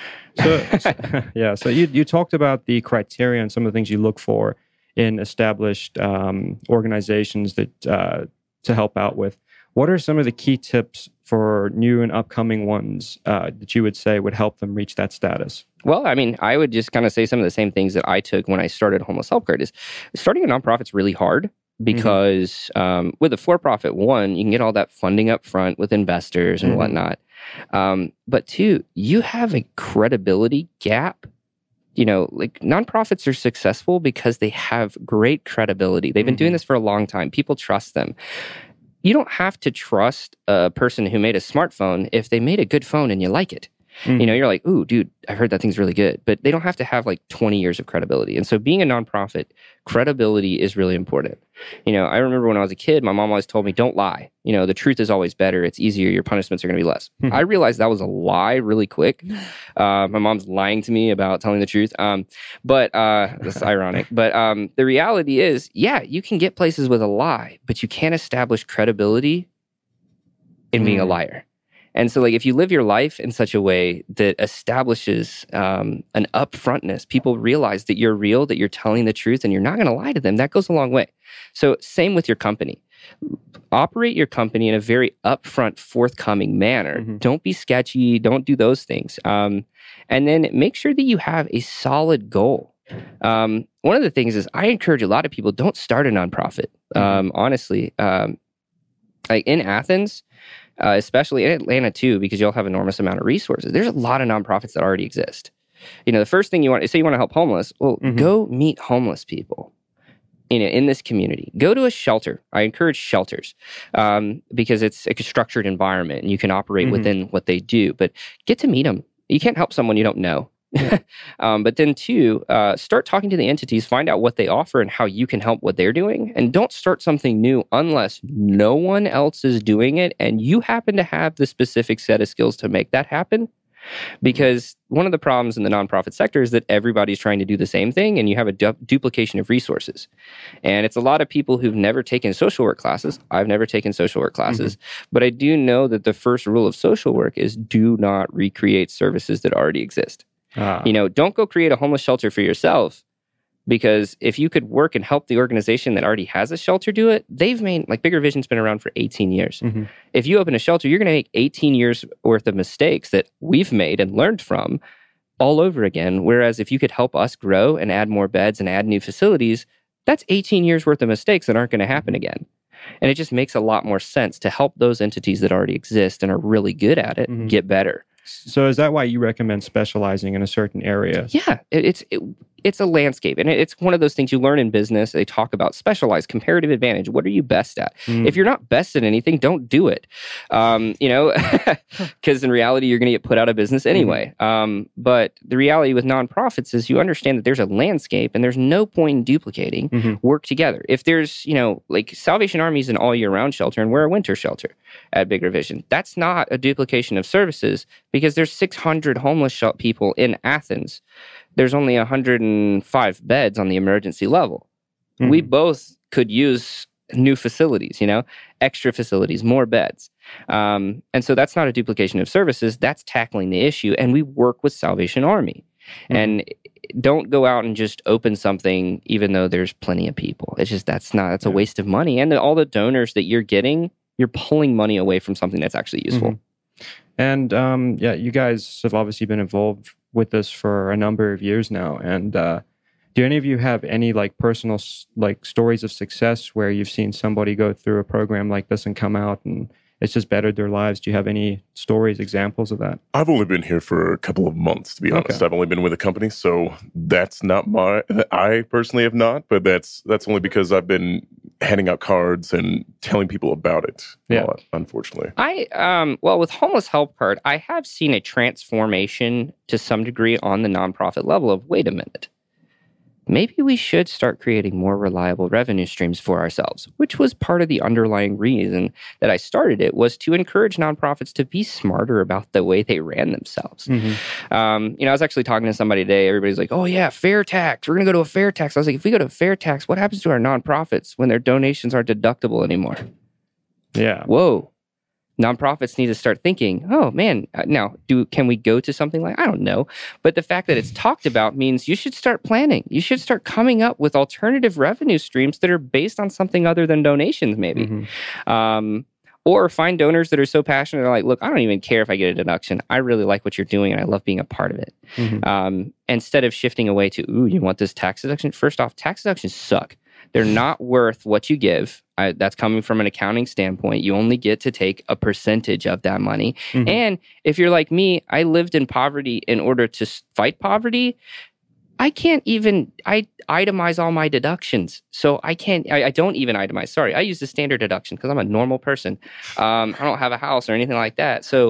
So you talked about the criteria and some of the things you look for in established organizations that to help out with. What are some of the key tips for new and upcoming ones that you would say would help them reach that status? Well, I mean, I would just kind of say some of the same things that I took when I started Homeless Help Card. Is starting a nonprofit's really hard because with a for-profit, one, you can get all that funding up front with investors and whatnot. But two, you have a credibility gap. Like nonprofits are successful because they have great credibility. They've been doing this for a long time. People trust them. You don't have to trust a person who made a smartphone if they made a good phone and you like it. Mm-hmm. You know, you're like, ooh, dude, I heard that thing's really good. But they don't have to have like 20 years of credibility. And so being a nonprofit, credibility is really important. You know, I remember when I was a kid, my mom always told me, don't lie. You know, the truth is always better. It's easier. Your punishments are going to be less. Mhm. I realized that was a lie really quick. My mom's lying to me about telling the truth. But that's ironic. But the reality is, yeah, you can get places with a lie, but you can't establish credibility in being a liar. And so, like, if you live your life in such a way that establishes an upfrontness, people realize that you're real, that you're telling the truth, and you're not going to lie to them. That goes a long way. So, same with your company. Operate your company in a very upfront, forthcoming manner. Mhm. Don't be sketchy. Don't do those things. And then make sure that you have a solid goal. One of the things is I encourage a lot of people, don't start a nonprofit. Honestly, like in Athens, especially in Atlanta too, because you'll have enormous amount of resources. There's a lot of nonprofits that already exist. You know, the first thing you want, say you want to help homeless, well, go meet homeless people, you know, in this community. Go to a shelter. I encourage shelters because it's a structured environment and you can operate within what they do, but get to meet them. You can't help someone you don't know. But then two, start talking to the entities, find out what they offer and how you can help what they're doing. And don't start something new unless no one else is doing it and you happen to have the specific set of skills to make that happen. Because one of the problems in the nonprofit sector is that everybody's trying to do the same thing and you have a duplication of resources. And it's a lot of people who've never taken social work classes. I've never taken social work classes, but I do know that the first rule of social work is do not recreate services that already exist. You know, don't go create a homeless shelter for yourself, because if you could work and help the organization that already has a shelter do it, they've made, like Bigger Vision's been around for 18 years. If you open a shelter, you're going to make 18 years worth of mistakes that we've made and learned from all over again. Whereas if you could help us grow and add more beds and add new facilities, that's 18 years worth of mistakes that aren't going to happen again. And it just makes a lot more sense to help those entities that already exist and are really good at it get better. So is that why you recommend specializing in a certain area? Yeah, it's a landscape. And it's one of those things you learn in business. They talk about specialized comparative advantage. What are you best at? If you're not best at anything, don't do it. You know, because in reality, you're going to get put out of business anyway. But the reality with nonprofits is you understand that there's a landscape and there's no point in duplicating. Work together. If there's, you know, like Salvation Army is an all year round shelter and we're a winter shelter at Bigger Vision. That's not a duplication of services because there's 600 homeless people in Athens. There's only 105 beds on the emergency level. We both could use new facilities, you know, extra facilities, more beds. And so that's not a duplication of services. That's tackling the issue. And we work with Salvation Army. And don't go out and just open something, even though there's plenty of people. It's just, that's a waste of money. And all the donors that you're getting, you're pulling money away from something that's actually useful. And yeah, you guys have obviously been involved with this for a number of years now. And do any of you have any like personal like stories of success where you've seen somebody go through a program like this and come out and it's just bettered their lives? Do you have any stories, examples of that? I've only been here for a couple of months, to be honest. I've only been with the company, so that's not I personally have not, but that's only because I've been handing out cards and telling people about it a lot, unfortunately. Well, with Homeless Help Card, I have seen a transformation to some degree on the nonprofit level of, wait a minute, maybe we should start creating more reliable revenue streams for ourselves, which was part of the underlying reason that I started it, was to encourage nonprofits to be smarter about the way they ran themselves. You know, I was actually talking to somebody today. Everybody's like, oh yeah, fair tax. We're going to go to a fair tax. I was like, if we go to a fair tax, what happens to our nonprofits when their donations aren't deductible anymore? Yeah. Whoa. Nonprofits need to start thinking, oh man, now can we go to something like, I don't know. But the fact that it's talked about means you should start planning. You should start coming up with alternative revenue streams that are based on something other than donations, maybe. Or find donors that are so passionate, they're like, look, I don't even care if I get a deduction. I really like what you're doing and I love being a part of it. Instead of shifting away to, ooh, you want this tax deduction? First off, tax deductions suck. They're not worth what you give. That's coming from an accounting standpoint. You only get to take a percentage of that money. And if you're like me, I lived in poverty in order to fight poverty. I can't even itemize all my deductions. So I don't even itemize. Sorry, I use the standard deduction because I'm a normal person. I don't have a house or anything like that. So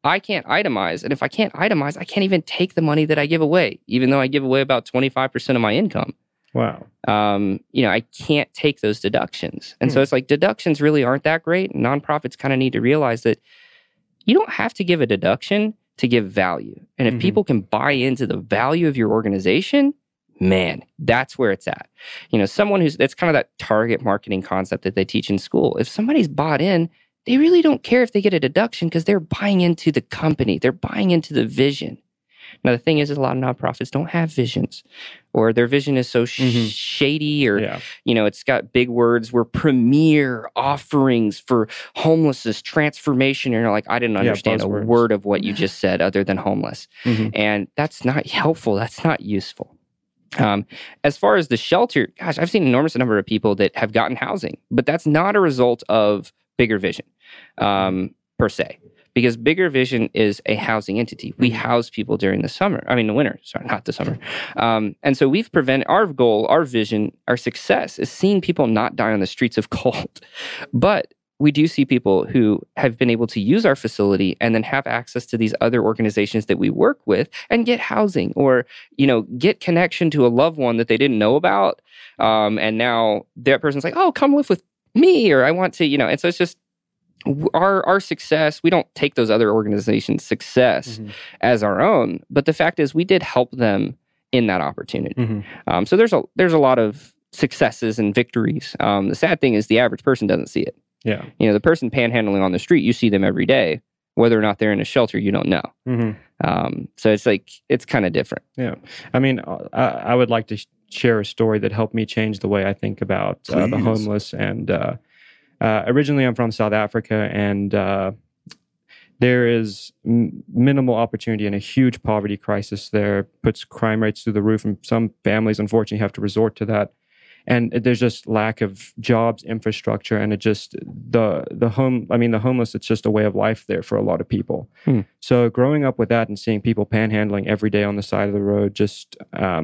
I can't itemize. And if I can't itemize, I can't even take the money that I give away, even though I give away about 25% of my income. Wow. I can't take those deductions. And so it's like deductions really aren't that great. Nonprofits kind of need to realize that you don't have to give a deduction to give value. And if people can buy into the value of your organization, man, that's where it's at. Someone that's kind of that target marketing concept that they teach in school. If somebody's bought in, they really don't care if they get a deduction because they're buying into the company. They're buying into the vision. Now, the thing is a lot of nonprofits don't have visions, or their vision is so shady, or, it's got big words. We're premier offerings for homelessness transformation. And you're like, I didn't understand a word of what you just said other than homeless. And that's not helpful. That's not useful. As far as the shelter, gosh, I've seen an enormous number of people that have gotten housing, but that's not a result of Bigger Vision per se. Because Bigger Vision is a housing entity. We house people during the winter. Sorry, not the summer. And so we've prevented, our goal, our vision, our success is seeing people not die on the streets of cold. But we do see people who have been able to use our facility and then have access to these other organizations that we work with and get housing, or, get connection to a loved one that they didn't know about. And now that person's like, oh, come live with me, or I want to, and so it's just, our success, we don't take those other organizations' success as our own, but the fact is we did help them in that opportunity. So there's a lot of successes and victories. The sad thing is the average person doesn't see it. Yeah. The person panhandling on the street, you see them every day. Whether or not they're in a shelter, you don't know. So it's like, it's kind of different. Yeah. I mean, I would like to share a story that helped me change the way I think about the homeless. And originally, I'm from South Africa, and there is minimal opportunity and a huge poverty crisis there. Puts crime rates through the roof, and some families, unfortunately, have to resort to that. And there's just lack of jobs, infrastructure, and it just the homeless. It's just a way of life there for a lot of people. So growing up with that and seeing people panhandling every day on the side of the road, just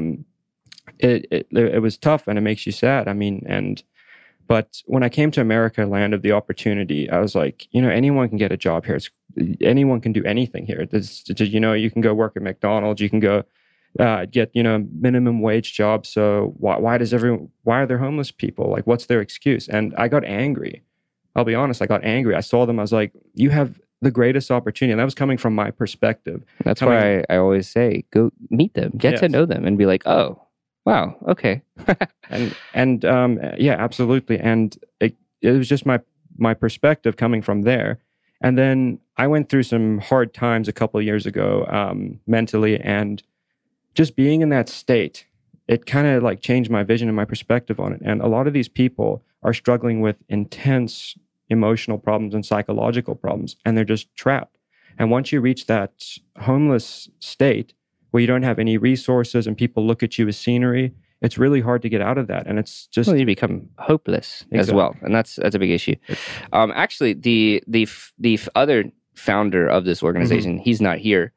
it was tough, and it makes you sad. But when I came to America, land of the opportunity, I was like, anyone can get a job here. Anyone can do anything here. You can go work at McDonald's. You can go get, minimum wage jobs. So why are there homeless people? Like, what's their excuse? And I got angry. I'll be honest. I got angry. I saw them. I was like, you have the greatest opportunity. And that was coming from my perspective. That's why I always say, go meet them, get to know them, and be like, oh, wow, okay. and yeah, absolutely. And it was just my perspective coming from there. And then I went through some hard times a couple of years ago, mentally, and just being in that state, it kind of like changed my vision and my perspective on it. And a lot of these people are struggling with intense emotional problems and psychological problems, and they're just trapped. And once you reach that homeless state, where you don't have any resources and people look at you as scenery, it's really hard to get out of that. And it's just... you become hopeless as well. And that's a big issue. Actually, the other founder of this organization, he's not here.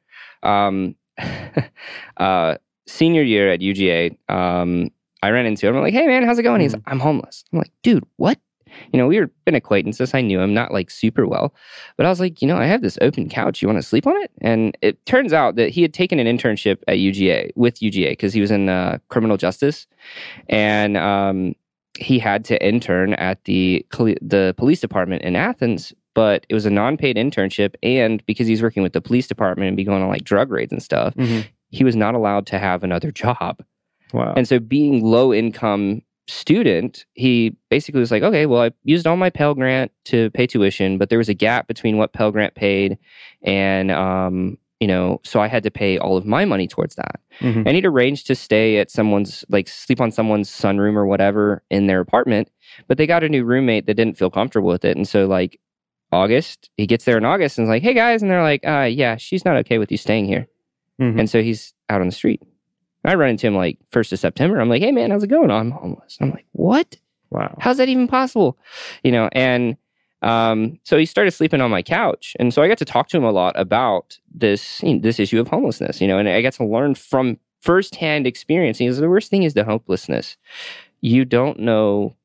Senior year at UGA, I ran into him. I'm like, hey man, how's it going? He's like, I'm homeless. I'm like, dude, what? We've been acquaintances. I knew him, not like super well, but I was like, I have this open couch. You want to sleep on it? And it turns out that he had taken an internship at with UGA, because he was in criminal justice, and he had to intern at the police department in Athens. But it was a non-paid internship, and because he's working with the police department and be going on like drug raids and stuff, he was not allowed to have another job. Wow! And so, being low income student, he basically was like, okay, well, I used all my Pell Grant to pay tuition, but there was a gap between what Pell Grant paid and, so I had to pay all of my money towards that. And he'd arranged to stay at sleep on someone's sunroom or whatever in their apartment, but they got a new roommate that didn't feel comfortable with it. And so August, he gets there in August and is like, hey guys, and they're like, yeah, she's not okay with you staying here. And so he's out on the street. I run into him 1st of September. I'm like, hey man, how's it going? I'm homeless. I'm like, what? Wow. How's that even possible? And so he started sleeping on my couch. And so I got to talk to him a lot about this issue of homelessness, and I got to learn from firsthand experience. The worst thing is the hopelessness. You don't know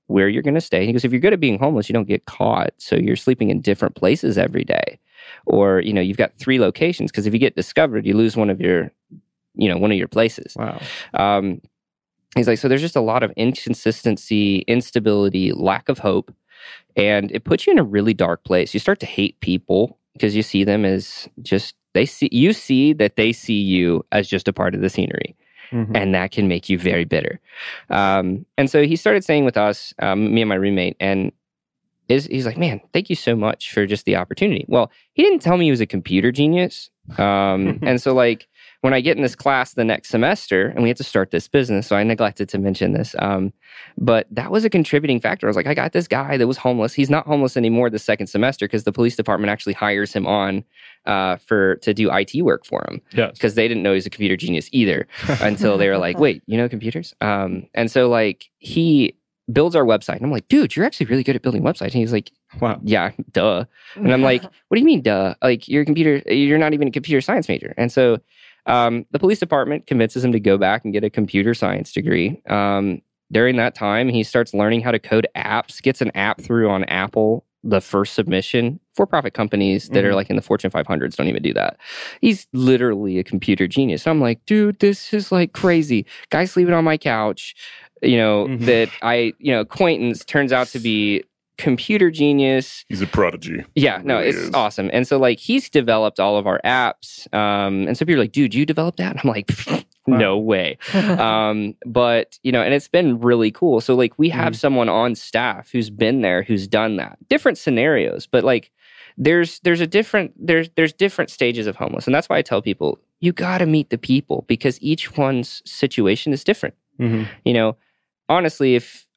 where you're going to stay. He goes, if you're good at being homeless, you don't get caught. So you're sleeping in different places every day. Or, you've got 3 locations, because if you get discovered, you lose one of your places. Wow. He's like, so there's just a lot of inconsistency, instability, lack of hope. And it puts you in a really dark place. You start to hate people because you see them as just, you see that they see you as just a part of the scenery. Mm-hmm. And that can make you very bitter. And so he started saying with us, me and my roommate, and he's like, man, thank you so much for just the opportunity. Well, he didn't tell me he was a computer genius. And so like, when I get in this class the next semester, and we have to start this business, so I neglected to mention this, but that was a contributing factor. I was like, I got this guy that was homeless. He's not homeless anymore the second semester, because the police department actually hires him on to do IT work for him. Yes. Because they didn't know he was a computer genius either until they were like, wait, you know computers? And so like he builds our website, and I'm like, dude, you're actually really good at building websites. And he's like, Wow. yeah, duh. And I'm like, what do you mean, duh? Like, you're not even a computer science major. And so the police department convinces him to go back and get a computer science degree. During that time, he starts learning how to code apps, gets an app through on Apple, the first submission. For-profit companies that are like in the Fortune 500s don't even do that. He's literally a computer genius. I'm like, dude, this is like crazy. Guy sleeping on my couch, that acquaintance turns out to be computer genius. He's a prodigy. Yeah, no, Really it's is. awesome. And so like he's developed all of our apps. And so people are like, dude, you developed that? And I'm like, no way. But, and it's been really cool. So like we have someone on staff who's been there, who's done that. Different scenarios, but like there's different stages of homeless. And that's why I tell people, you got to meet the people, because each one's situation is different. Mm-hmm. Honestly, if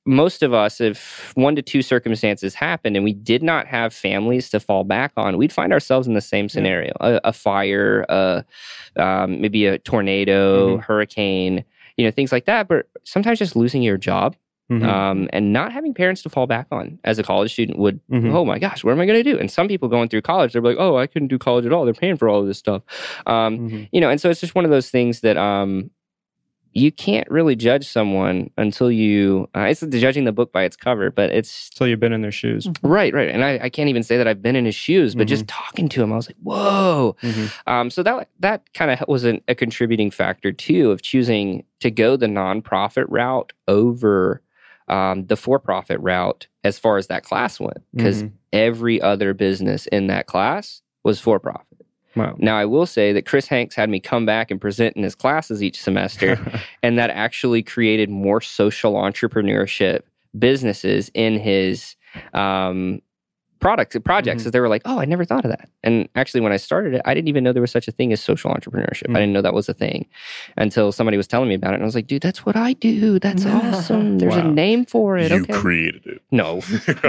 1 to 2 circumstances happened and we did not have families to fall back on, we'd find ourselves in the same scenario. A fire, maybe a tornado, hurricane, things like that. But sometimes just losing your job and not having parents to fall back on as a college student would, oh my gosh, what am I going to do? And some people going through college, they're like, oh, I couldn't do college at all. They're paying for all of this stuff. And so it's just one of those things that you can't really judge someone until it's judging the book by its cover, but it's... Until you've been in their shoes. Right. And I can't even say that I've been in his shoes, but just talking to him, I was like, whoa. So that kind of was a contributing factor too, of choosing to go the nonprofit route over the for-profit route as far as that class went, because every other business in that class was for-profit. Wow. Now, I will say that Chris Hanks had me come back and present in his classes each semester, and that actually created more social entrepreneurship businesses in his projects. Because they were like, oh, I never thought of that. And actually, when I started it, I didn't even know there was such a thing as social entrepreneurship. I didn't know that was a thing until somebody was telling me about it. And I was like, dude, that's what I do. That's awesome. There's a name for it. You okay. created it. No.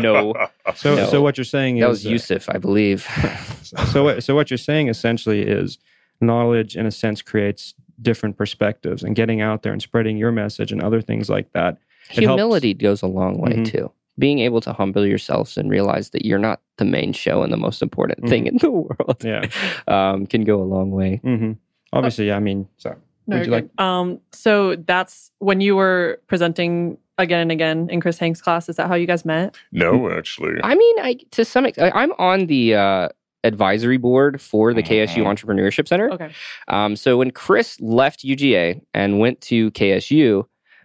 So what you're saying is... That was Yusuf, I believe. So what you're saying essentially is knowledge, in a sense, creates different perspectives, and getting out there and spreading your message and other things like that. Humility goes a long way too. Being able to humble yourselves and realize that you're not the main show and the most important thing in the world can go a long way. Obviously, I mean, so No, would you you're like? good. So that's when you were presenting again and again in Chris Hanks' class. Is that how you guys met? No, actually. I mean, to some extent, I'm on the advisory board for the KSU Entrepreneurship Center. Okay. So when Chris left UGA and went to KSU,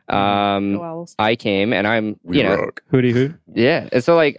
I came, and I'm, We rock. Hootie hoot. yeah. And so like,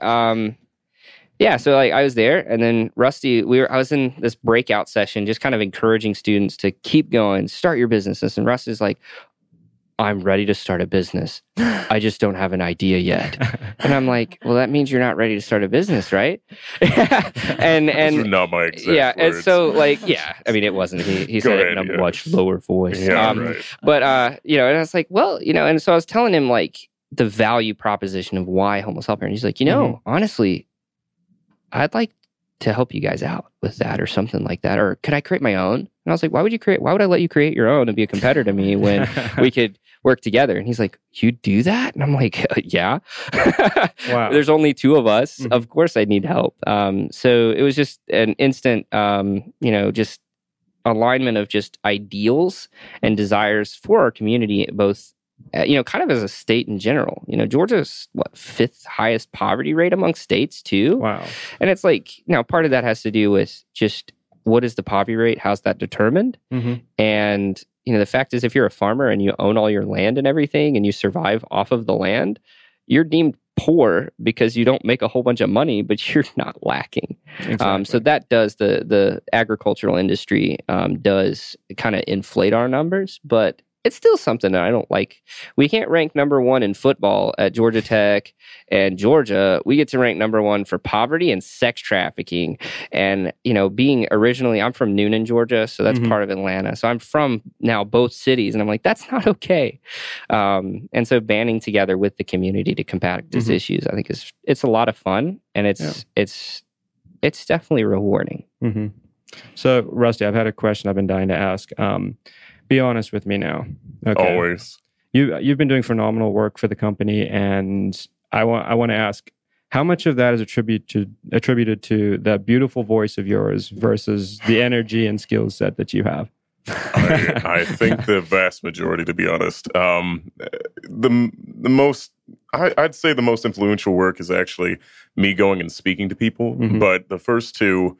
so like I was there, and then Rusty, I was in this breakout session, just kind of encouraging students to keep going, start your businesses. And Rusty's like, I'm ready to start a business. I just don't have an idea yet. And I'm like, well, that means you're not ready to start a business, right? and Those were not my exact and words. so like, I mean, it wasn't. He said it in a much lower voice. Yeah, right. But and I was like, well, and so I was telling him like the value proposition of why homeless helper, and he's like, honestly, I'd like to help you guys out with that or something like that, or could I create my own? And I was like, why would I let you create your own and be a competitor to me when we could work together? And he's like, you do that? And I'm like, yeah. Wow. There's only 2 of us. Of course I need help. So it was just an instant, just alignment of just ideals and desires for our community, both kind of as a state in general. Georgia's fifth highest poverty rate among states too. Wow. And it's like, now part of that has to do with just what is the poverty rate? How's that determined? Mm-hmm. And, the fact is, if you're a farmer and you own all your land and everything and you survive off of the land, you're deemed poor because you don't make a whole bunch of money, but you're not lacking. Exactly. So that does, the agricultural industry does kind of inflate our numbers, but it's still something that I don't like. We can't rank number one in football at Georgia Tech and Georgia. We get to rank number one for poverty and sex trafficking. And, being originally, I'm from Noonan, Georgia, so that's part of Atlanta. So I'm from now both cities, and I'm like, that's not okay. And so banding together with the community to combat these issues, I think it's a lot of fun, and it's definitely rewarding. Mm-hmm. So, Rusty, I've had a question I've been dying to ask. Be honest with me now. Okay. Always. You've been doing phenomenal work for the company, and I want to ask, how much of that is attributed to that beautiful voice of yours versus the energy and skill set that you have? I think the vast majority, to be honest. The most, I'd say the most influential work is actually me going and speaking to people. But the first two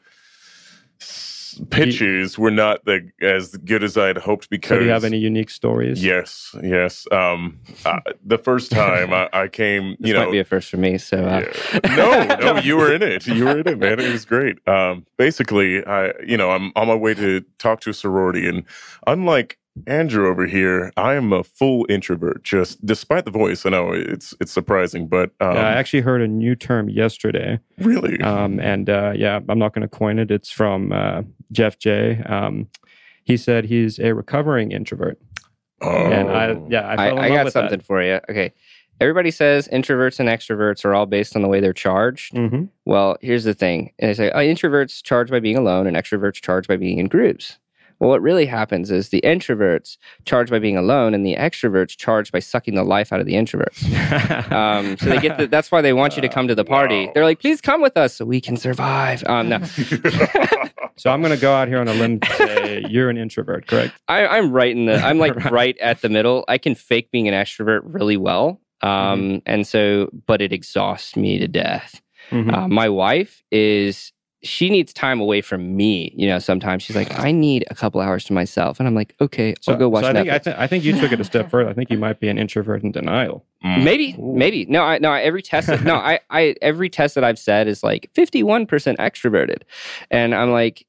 pitches were not as good as I had hoped because... So do you have any unique stories? Yes. The first time I came, This might be a first for me, so... No, you were in it. You were in it, man. It was great. Basically, I'm on my way to talk to a sorority, and unlike Andrew over here, I am a full introvert, just despite the voice. I know it's surprising, but... I actually heard a new term yesterday. Really? I'm not going to coin it. It's from Jeff J. He said he's a recovering introvert. Oh. And I fell in love got with something for you. Okay. Everybody says introverts and extroverts are all based on the way they're charged. Mm-hmm. Well, here's the thing. And they say, introverts charged by being alone and extroverts charged by being in groups. Well, what really happens is the introverts charged by being alone and the extroverts charged by sucking the life out of the introverts. So they get that's why they want you to come to the party. Wow. They're like, please come with us so we can survive. No. So I'm going to go out here on a limb and say you're an introvert, correct? I'm right at the middle. I can fake being an extrovert really well. And so, but it exhausts me to death. My wife she needs time away from me. Sometimes she's like, I need a couple hours to myself. And I'm like, okay, I'll go watch Netflix. I think you took it a step further. I think you might be an introvert in denial. Maybe. No, every test, every test that I've said is like 51% extroverted. And I'm like,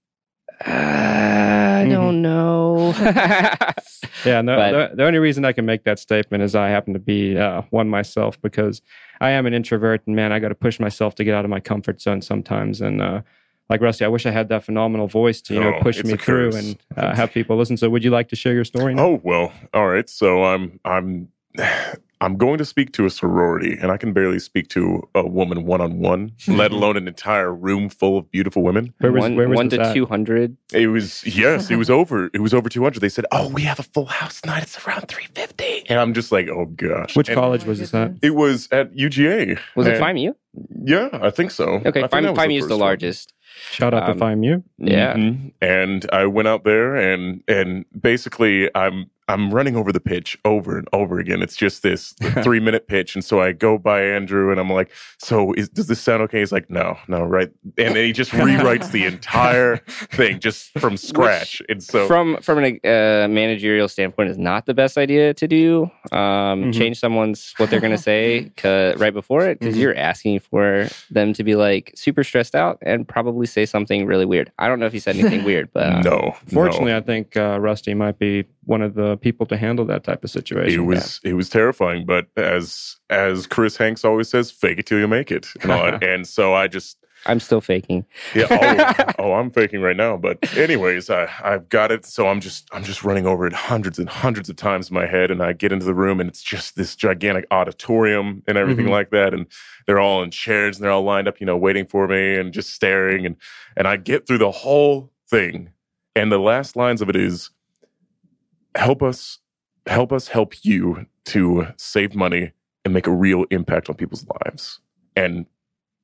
I don't know. Yeah, the only reason I can make that statement is I happen to be one myself, because I am an introvert, and man, I got to push myself to get out of my comfort zone sometimes. And like Rusty, I wish I had that phenomenal voice to push me through and have people listen. So, would you like to share your story now? Oh well, all right. So I'm going to speak to a sorority, and I can barely speak to a woman one-on-one, let alone an entire room full of beautiful women. Where was 1 to 200. It was over 200. They said, "Oh, we have a full house tonight. It's around 350." And I'm just like, "Oh gosh." Which college was this at? It was at UGA. Was it FIMU? Yeah, I think so. Okay, FIMU is the first largest. Shout out to FIMU. Yeah. And I went out there, and basically I'm running over the pitch over and over again. It's just this 3-minute pitch. And so I go by Andrew and I'm like, so does this sound okay? He's like, no, right. And then he just rewrites the entire thing just from scratch. And so from a managerial standpoint is not the best idea to do. Change what they're going to say right before it, because you're asking for them to be like super stressed out and probably say something really weird. I don't know if he said anything weird, but no. Fortunately, I think Rusty might be one of the people to handle that type of situation. It was terrifying, but as Chris Hanks always says, fake it till you make it. And so I'm still faking. Yeah. I'm faking right now. But anyways, I've got it. So I'm just running over it hundreds and hundreds of times in my head. And I get into the room and it's just this gigantic auditorium and everything like that. And they're all in chairs and they're all lined up, waiting for me and just staring. And I get through the whole thing. And the last lines of it is, help us help you to save money and make a real impact on people's lives. And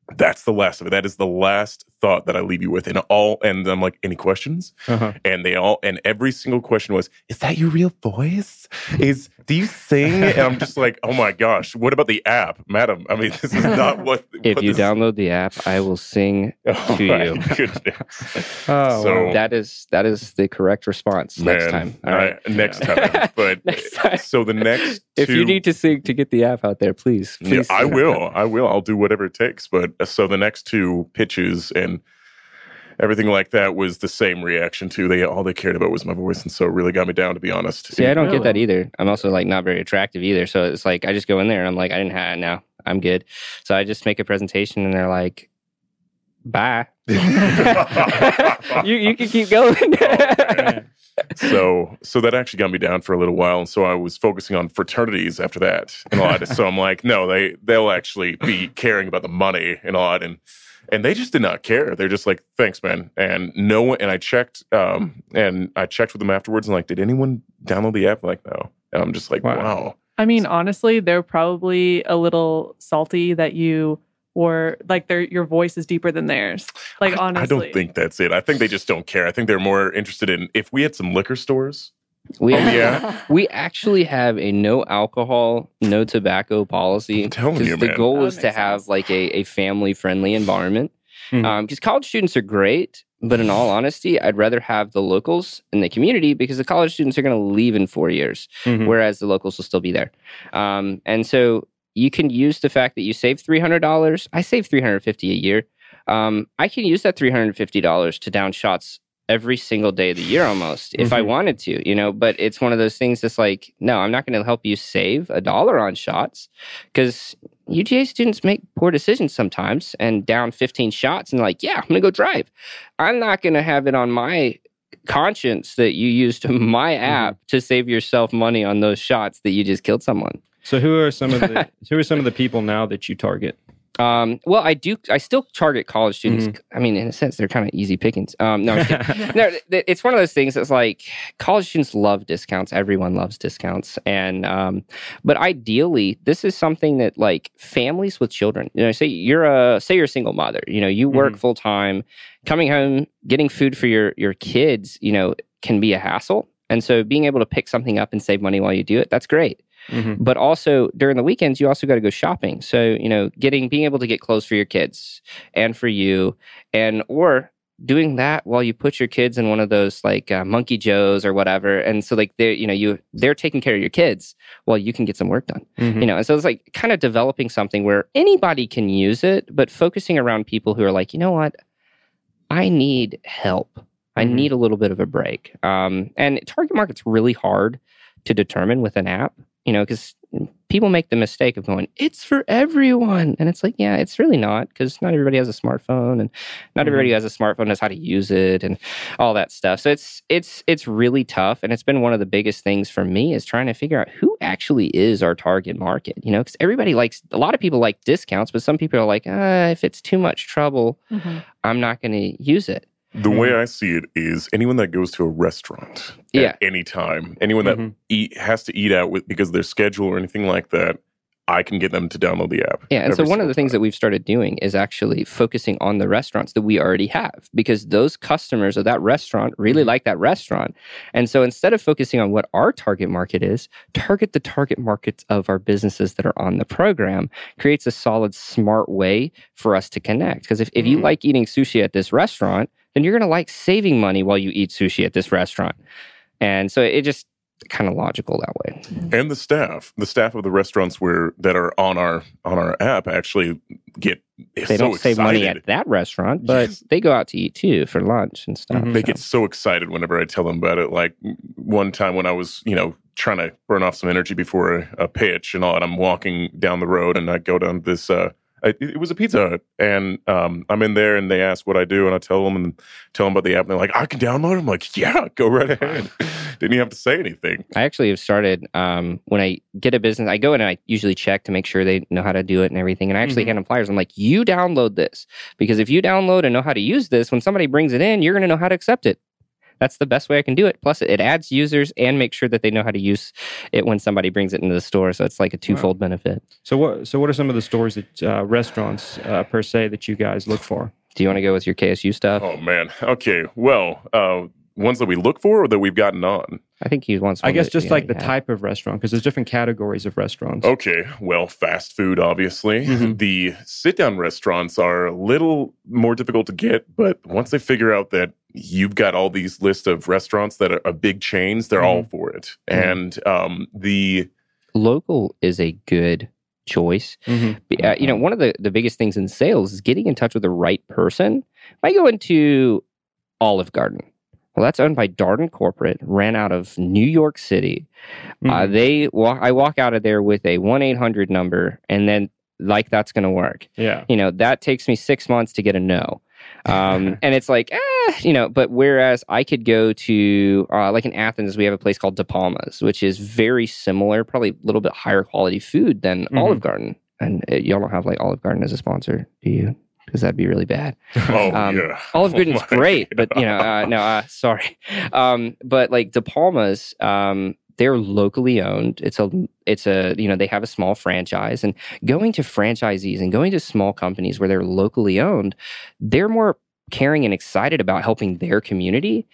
That's the last of it. That is the last thought that I leave you with. And I'm like, any questions? And every single question was, is that your real voice? Do you sing? And I'm just like, oh my gosh, what about the app, madam? I mean, this is not what. If you download the app, I will sing to you. So that is the correct response next time. All right, next time. But next time. So the next, if you need to sing to get the app out there, please. Yeah, I will. I'll do whatever it takes. But so the next two pitches and everything like that was the same reaction to. All they cared about was my voice, and so it really got me down, to be honest. See, I don't get that either. I'm also like not very attractive either, so it's like I just go in there and I'm like, I didn't have it now. I'm good. So I just make a presentation, and they're like, bye. you can keep going. So that actually got me down for a little while, and so I was focusing on fraternities after that and a lot. So I'm like, no, they'll actually be caring about the money and a lot, and they just did not care. They're just like, thanks, man. And no one. And I checked, with them afterwards, and like, did anyone download the app? Like, no. And I'm just like, wow. I mean, honestly, they're probably a little salty that you. Or like your voice is deeper than theirs. Like, honestly. I don't think that's it. I think they just don't care. I think they're more interested in if we had some liquor stores. We actually have a no alcohol, no tobacco policy. I'm telling you, man. The goal is to have like a family-friendly environment. Because college students are great, but in all honesty, I'd rather have the locals in the community because the college students are going to leave in 4 years, whereas the locals will still be there. And so you can use the fact that you save $300. I save $350 a year. I can use that $350 to down shots every single day of the year almost, if I wanted to, but it's one of those things that's like, no, I'm not going to help you save $1 on shots because UGA students make poor decisions sometimes and down 15 shots and like, yeah, I'm going to go drive. I'm not going to have it on my conscience that you used my app to save yourself money on those shots that you just killed someone. So who are some of the people now that you target? Well, I still target college students. I mean, in a sense, they're kind of easy pickings. No, I'm kidding. No, it's one of those things that's like college students love discounts. Everyone loves discounts. And, but ideally, this is something that like families with children, say you're a single mother, you work full time, coming home, getting food for your kids, can be a hassle. And so being able to pick something up and save money while you do it, that's great. But also during the weekends, you also got to go shopping. So, being able to get clothes for your kids and for you or doing that while you put your kids in one of those like Monkey Joe's or whatever. And so like they're taking care of your kids while you can get some work done, and so it's like kind of developing something where anybody can use it, but focusing around people who are like, you know what, I need help. I need a little bit of a break. And target market's really hard to determine with an app. Because people make the mistake of going, it's for everyone. And it's like, yeah, it's really not, because not everybody has a smartphone, and not everybody who has a smartphone knows how to use it and all that stuff. So it's really tough. And it's been one of the biggest things for me is trying to figure out who actually is our target market, because a lot of people like discounts, but some people are like, if it's too much trouble, I'm not going to use it. The way I see it is anyone that goes to a restaurant at any time, anyone that has to eat out because of their schedule or anything like that, I can get them to download the app. Yeah, and so one of the things that we've started doing is actually focusing on the restaurants that we already have, because those customers of that restaurant really like that restaurant. And so instead of focusing on what our target market is, target the target markets of our businesses that are on the program creates a solid, smart way for us to connect. Because if you like eating sushi at this restaurant, then you're going to like saving money while you eat sushi at this restaurant. And so it just kind of logical that way. And the staff of the restaurants that are on our app actually they don't save money at that restaurant, but they go out to eat too for lunch and stuff. They get so excited whenever I tell them about it. Like one time when I was, trying to burn off some energy before a pitch and all, and I'm walking down the road and I go down this it was a Pizza Hut, and I'm in there, and they ask what I do, and I tell them about the app, and they're like, I can download it? I'm like, yeah, go right ahead. Didn't even have to say anything. I actually have started, when I get a business, I go in and I usually check to make sure they know how to do it and everything, and I actually hand them flyers. I'm like, you download this, because if you download and know how to use this, when somebody brings it in, you're going to know how to accept it. That's the best way I can do it. Plus, it adds users and makes sure that they know how to use it when somebody brings it into the store. So it's like a twofold benefit. So what are some of the stores that restaurants per se that you guys look for? Do you want to go with your KSU stuff? Oh man. Okay. Well, ones that we look for or that we've gotten on. I think he wants. I guess just like the type of restaurant, because there's different categories of restaurants. Okay, well, fast food, obviously. Mhm. The sit-down restaurants are a little more difficult to get, but once they figure out that you've got all these lists of restaurants that are big chains, they're all for it. Mhm. And the local is a good choice. Mhm. One of the biggest things in sales is getting in touch with the right person. If I go into Olive Garden, well, that's owned by Darden Corporate, ran out of New York City. Mhm. I walk out of there with a 1-800 number, and then like that's going to work. Yeah. That takes me 6 months to get a no. And it's like, but whereas I could go to, like in Athens, we have a place called De Palma's, which is very similar, probably a little bit higher quality food than Mhm. Olive Garden. And y'all don't have like Olive Garden as a sponsor, do you? Because that'd be really bad. yeah. Olive Garden's Oh my great, God. but sorry. But like De Palma's, they're locally owned. It's a they have a small franchise, and going to franchisees and going to small companies where they're locally owned, they're more caring and excited about helping their community.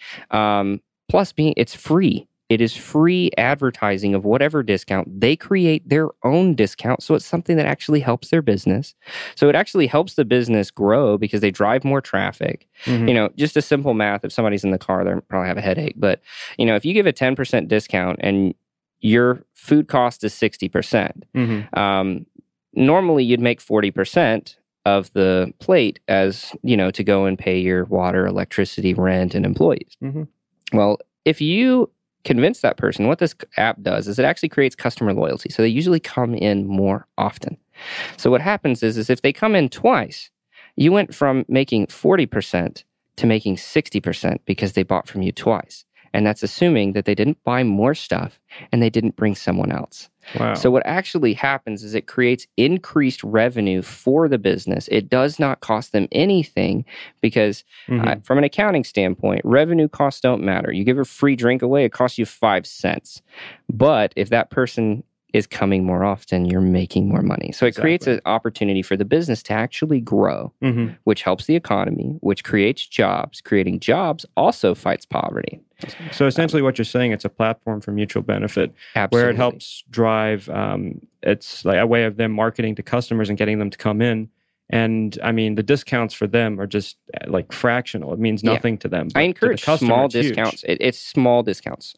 Plus, it's free. It is free advertising of whatever discount. They create their own discount. So it's something that actually helps their business. So it actually helps the business grow because they drive more traffic. Mhm. Just a simple math. If somebody's in the car, they'll probably have a headache. But, if you give a 10% discount and your food cost is 60%, Mhm. normally you'd make 40% of the plate as, to go and pay your water, electricity, rent, and employees. Mhm. Well, if you convince that person, what this app does is it actually creates customer loyalty. So they usually come in more often. So what happens is if they come in twice, you went from making 40% to making 60% because they bought from you twice. And that's assuming that they didn't buy more stuff and they didn't bring someone else. Wow. So what actually happens is it creates increased revenue for the business. It does not cost them anything because Mhm. from an accounting standpoint, revenue costs don't matter. You give a free drink away, it costs you 5 cents. But if that person is coming more often, you're making more money. So it creates an opportunity for the business to actually grow, Mhm. which helps the economy, which creates jobs. Creating jobs also fights poverty. So essentially, what you're saying, it's a platform for mutual benefit, Absolutely. where it helps drive. It's like a way of them marketing to customers and getting them to come in. And I mean, the discounts for them are just like fractional. It means nothing to them. I but to the encourage customer, small it's huge. discounts. It's small discounts.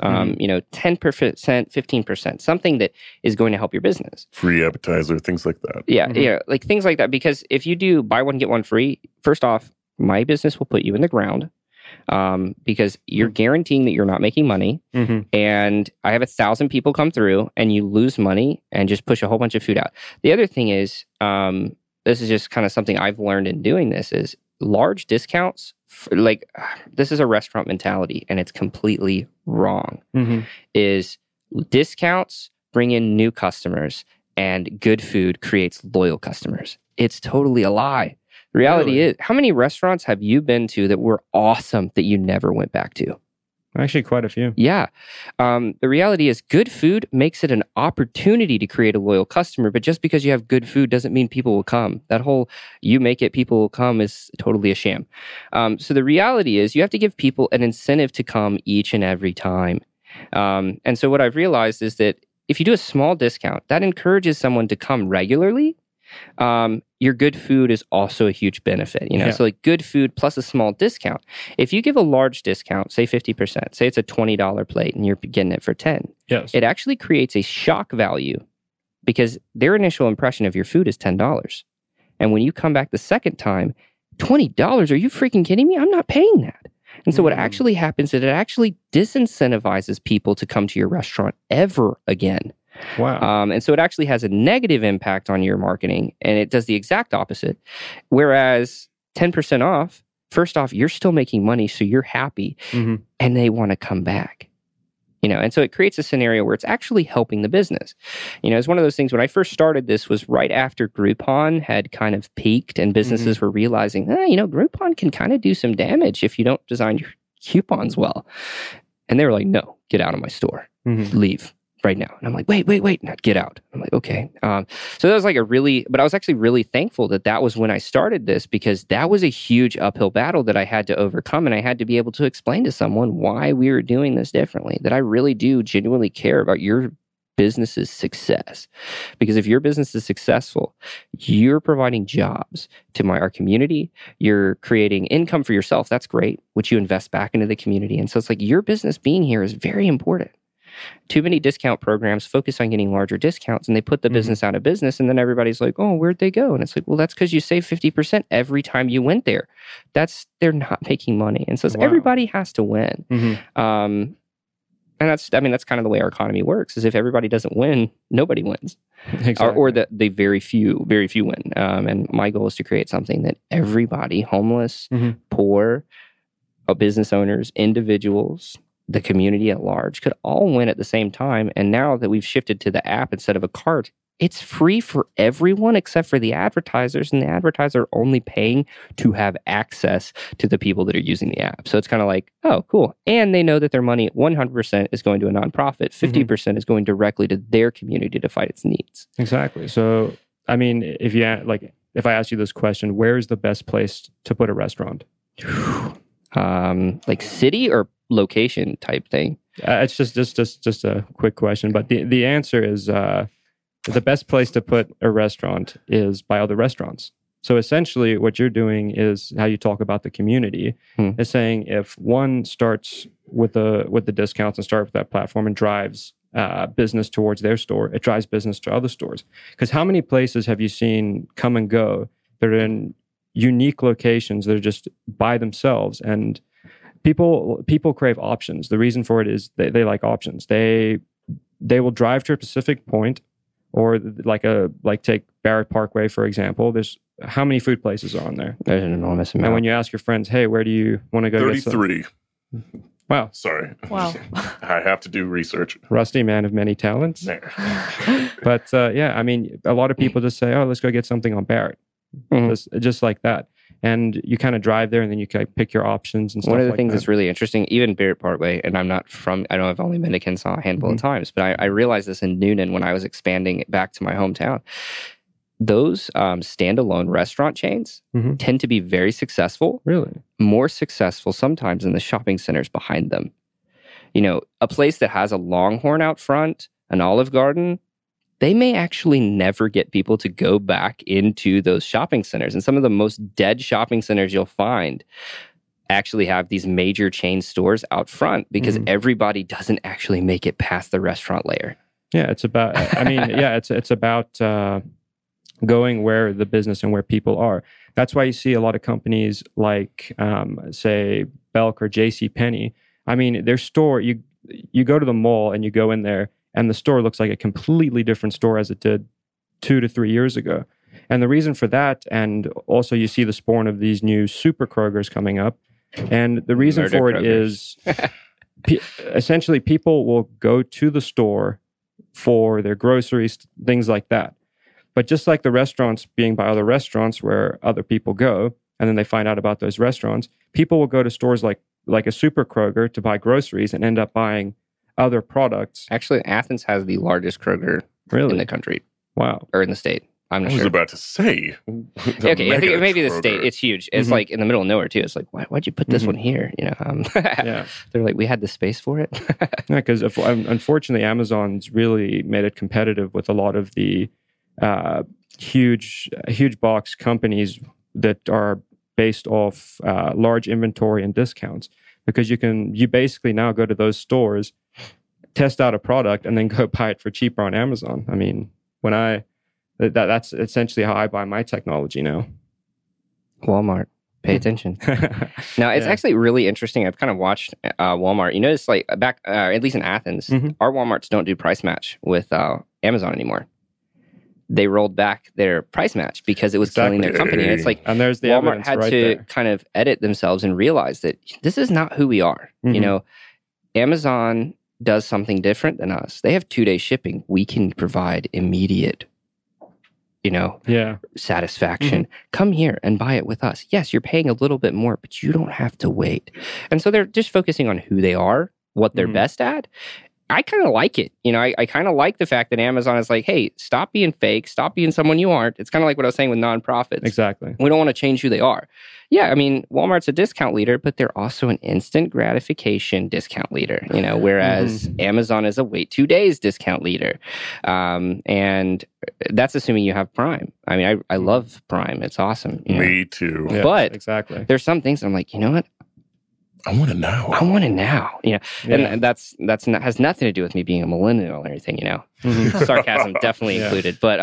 10%, 15%, something that is going to help your business. Free appetizer, things like that. Yeah, like things like that. Because if you do buy one, get one free, first off, my business will put you in the ground because you're guaranteeing that you're not making money. Mhm. And I have 1,000 people come through and you lose money and just push a whole bunch of food out. The other thing is, this is just kind of something I've learned in doing this is large discounts, this is a restaurant mentality and it's completely wrong, Mhm. is discounts bring in new customers and good food creates loyal customers. It's totally a lie. The reality Really? is, how many restaurants have you been to that were awesome that you never went back to? Actually, quite a few. Yeah. The reality is good food makes it an opportunity to create a loyal customer, but just because you have good food doesn't mean people will come. That whole you make it, people will come is totally a sham. So the reality is you have to give people an incentive to come each and every time. And so what I've realized is that if you do a small discount, that encourages someone to come regularly. Your good food is also a huge benefit, Yeah. So like good food plus a small discount. If you give a large discount, say 50%, say it's a $20 plate and you're getting it for 10, Yes. it actually creates a shock value because their initial impression of your food is $10. And when you come back the second time, $20, are you freaking kidding me? I'm not paying that. And so what actually happens is it actually disincentivizes people to come to your restaurant ever again. Wow. And so it actually has a negative impact on your marketing, and it does the exact opposite. Whereas 10% off, first off, you're still making money, so you're happy, Mhm. and they want to come back. And so it creates a scenario where it's actually helping the business. It's one of those things when I first started this was right after Groupon had kind of peaked and businesses were realizing, Groupon can kind of do some damage if you don't design your coupons well. And they were like, no, get out of my store. Leave right now. And I'm like, wait, no, get out. I'm like, okay. So that was like but I was actually really thankful that was when I started this, because that was a huge uphill battle that I had to overcome. And I had to be able to explain to someone why we were doing this differently, that I really do genuinely care about your business's success. Because if your business is successful, you're providing jobs to our community, you're creating income for yourself. That's great, which you invest back into the community. And so it's like your business being here is very important. Too many discount programs focus on getting larger discounts, and they put the business out of business, and then everybody's like, oh, where'd they go? And it's like, well, that's because you save 50% every time you went there. They're not making money. And so everybody has to win. And that's kind of the way our economy works, is if everybody doesn't win, nobody wins. Exactly. Or the very few win. And my goal is to create something that everybody, homeless, poor, business owners, individuals, the community at large, could all win at the same time. And now that we've shifted to the app instead of a cart, it's free for everyone except for the advertisers, and the advertisers are only paying to have access to the people that are using the app. So it's kind of like, oh, cool. And they know that their money 100% is going to a nonprofit, 50% is going directly to their community to fight its needs. Exactly. So, I mean, if I ask you this question, where's the best place to put a restaurant? Like city or location type thing? It's just a quick question, but the answer is the best place to put a restaurant is by other restaurants. So essentially, what you're doing is how you talk about the community. Is saying if one starts with the discounts and start with that platform and drives business towards their store, it drives business to other stores. Because how many places have you seen come and go that are in unique locations that are just by themselves? And people crave options. The reason for it is they like options. They will drive to a specific point, or take Barrett Parkway, for example. There's how many food places are on there? There's an enormous amount. And when you ask your friends, hey, where do you want to go? 33. Wow. Sorry. Wow. I have to do research. Rusty, man of many talents. But yeah, I mean, a lot of people just say, oh, let's go get something on Barrett. Just like that. And you kind of drive there, and then you can pick your options and stuff like that. One of the things that's really interesting, even Barrett Parkway, and I know I've only been to Kennesaw a handful of times, but I realized this in Newnan when I was expanding it back to my hometown. Those standalone restaurant chains tend to be very successful. Really? More successful sometimes than the shopping centers behind them. You know, a place that has a Longhorn out front, an Olive Garden, they may actually never get people to go back into those shopping centers. And some of the most dead shopping centers you'll find actually have these major chain stores out front because everybody doesn't actually make it past the restaurant layer. Yeah, it's about, it's about going where the business and where people are. That's why you see a lot of companies like, say, Belk or JCPenney. I mean, their store, you go to the mall and you go in there, and the store looks like a completely different store as it did 2 to 3 years ago. And the reason for that, and also you see the spawn of these new super Krogers coming up. And the reason for it is essentially people will go to the store for their groceries, things like that. But just like the restaurants being by other restaurants where other people go, and then they find out about those restaurants, people will go to stores like a super Kroger to buy groceries and end up buying other products. Actually, Athens has the largest Kroger in the country. Wow. Or in the state. I'm not sure. I was about to say. Okay, I think maybe the state. It's huge. It's like in the middle of nowhere too. It's like, why'd you put this one here? You know, they're like, we had the space for it. Yeah, because unfortunately, Amazon's really made it competitive with a lot of the huge box companies that are based off large inventory and discounts. Because you basically now go to those stores, test out a product, and then go buy it for cheaper on Amazon. I mean, that's essentially how I buy my technology now. Walmart, pay attention. Now, it's actually really interesting. I've kind of watched Walmart. You notice, like back, at least in Athens, our Walmarts don't do price match with Amazon anymore. They rolled back their price match because it was killing their company. And it's like, and there's the Walmart had to there. kind of edit themselves and realize that this is not who we are. You know, Amazon does something different than us. They have 2-day shipping. We can provide immediate Yeah. satisfaction. Come here and buy it with us. Yes, you're paying a little bit more, but you don't have to wait. And so they're just focusing on who they are, what they're best at. I kind of like it. I kind of like the fact that Amazon is like, hey, stop being fake, stop being someone you aren't. It's kind of like what I was saying with nonprofits. Exactly. We don't want to change who they are. Yeah, I mean, Walmart's a discount leader, but they're also an instant gratification discount leader, whereas Amazon is a wait 2 days discount leader. And that's assuming you have Prime. I mean, I love Prime. It's awesome. Me too. Yeah, but exactly. there's some things I'm like, you know what? I want it now. I want it now. And that's not, has nothing to do with me being a millennial or anything, Sarcasm definitely included. But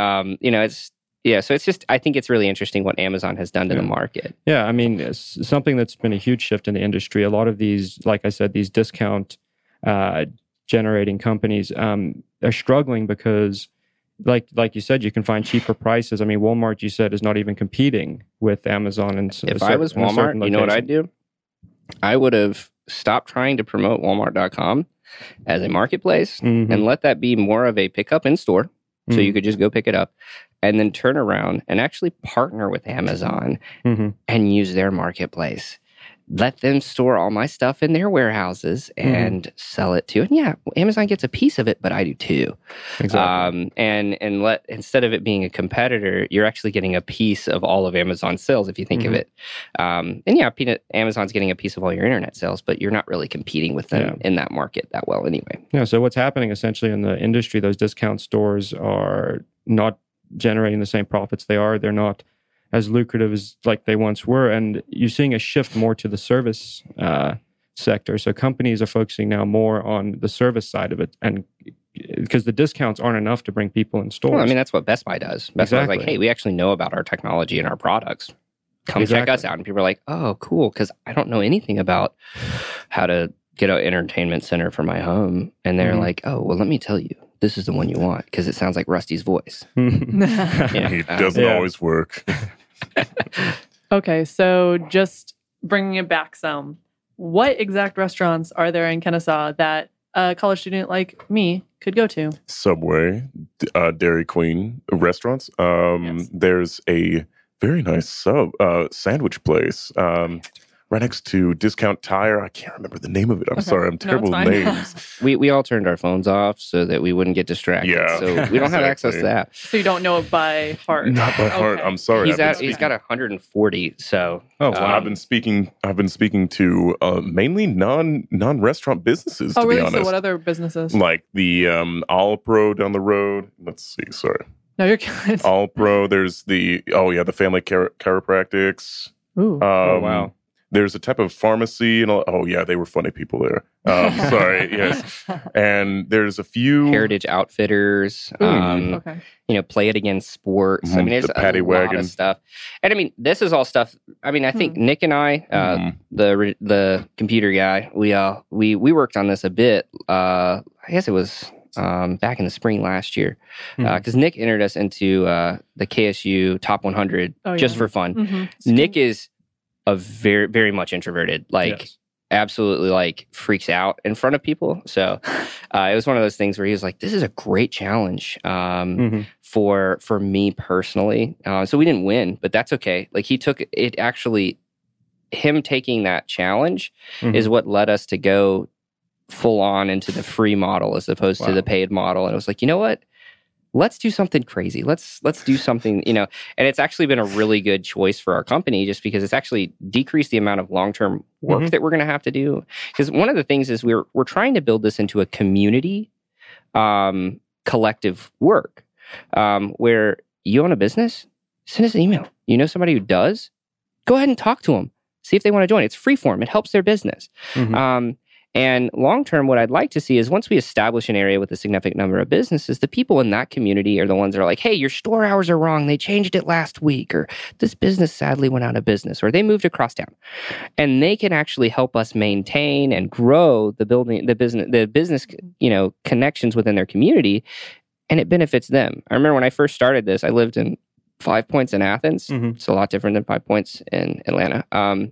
so it's just, I think it's really interesting what Amazon has done to the market. Yeah, I mean, it's something that's been a huge shift in the industry. A lot of these, like I said, these discount generating companies are struggling because like you said, you can find cheaper prices. I mean, Walmart, you said, is not even competing with Amazon. And if I was Walmart, you know what I'd do? I would have stopped trying to promote Walmart.com as a marketplace and let that be more of a pickup in store. So you could just go pick it up and then turn around and actually partner with Amazon and use their marketplace. Let them store all my stuff in their warehouses and sell it to. And yeah, Amazon gets a piece of it, but I do too. Exactly. And instead of it being a competitor, you're actually getting a piece of all of Amazon's sales if you think of it. And yeah, Amazon's getting a piece of all your internet sales, but you're not really competing with them in that market that well anyway. Yeah. So what's happening essentially in the industry? Those discount stores are not generating the same profits they are. They're not as lucrative as like they once were. And you're seeing a shift more to the service sector. So companies are focusing now more on the service side of it. And because the discounts aren't enough to bring people in stores. Well, I mean, that's what Best Buy does. Best Buy's like, hey, we actually know about our technology and our products. Come check us out. And people are like, oh, cool. Because I don't know anything about how to get an entertainment center for my home. And they're like, oh, well, let me tell you. This is the one you want because it sounds like Rusty's voice. It doesn't always work. Okay, so just bringing it back some, what exact restaurants are there in Kennesaw that a college student like me could go to? Subway, Dairy Queen restaurants. There's a very nice sandwich place right next to Discount Tire. I can't remember the name of it. I'm sorry. I'm terrible with names. We all turned our phones off so that we wouldn't get distracted. Yeah. So we don't have access to that. So you don't know it by heart? Not by heart. I'm sorry. He's got 140. So I've been speaking to mainly non-restaurant businesses. Oh, to really? be honest. So what other businesses? Like the All Pro down the road. Let's see. Sorry. No, you're good. All Pro. There's the Family Chiropractics. Ooh. Wow. There's a type of pharmacy, and they were funny people there. Sorry, yes. And there's a few Heritage Outfitters. Play It Again Sports. I mean, there's the Paddy lot Wagon of stuff. And I mean, this is all stuff. I mean, I think Nick and I, the computer guy, we worked on this a bit. I guess it was back in the spring last year, because Nick entered us into the KSU Top 100 just for fun. Nick is a very, very much introverted, absolutely freaks out in front of people. So it was one of those things where he was like, this is a great challenge for me personally. So we didn't win, but that's okay. Like he took it him taking that challenge is what led us to go full on into the free model as opposed to the paid model. And it was like, you know what? Let's do something crazy. Let's do something, and it's actually been a really good choice for our company just because it's actually decreased the amount of long-term work that we're going to have to do. Because one of the things is we're trying to build this into a community collective work where you own a business, send us an email. You know somebody who does, go ahead and talk to them. See if they want to join. It's free form. It helps their business. And long-term, what I'd like to see is once we establish an area with a significant number of businesses, the people in that community are the ones that are like, hey, your store hours are wrong. They changed it last week. Or this business sadly went out of business. Or they moved across town. And they can actually help us maintain and grow the business connections within their community. And it benefits them. I remember when I first started this, I lived in 5 Points in Athens. It's a lot different than 5 Points in Atlanta.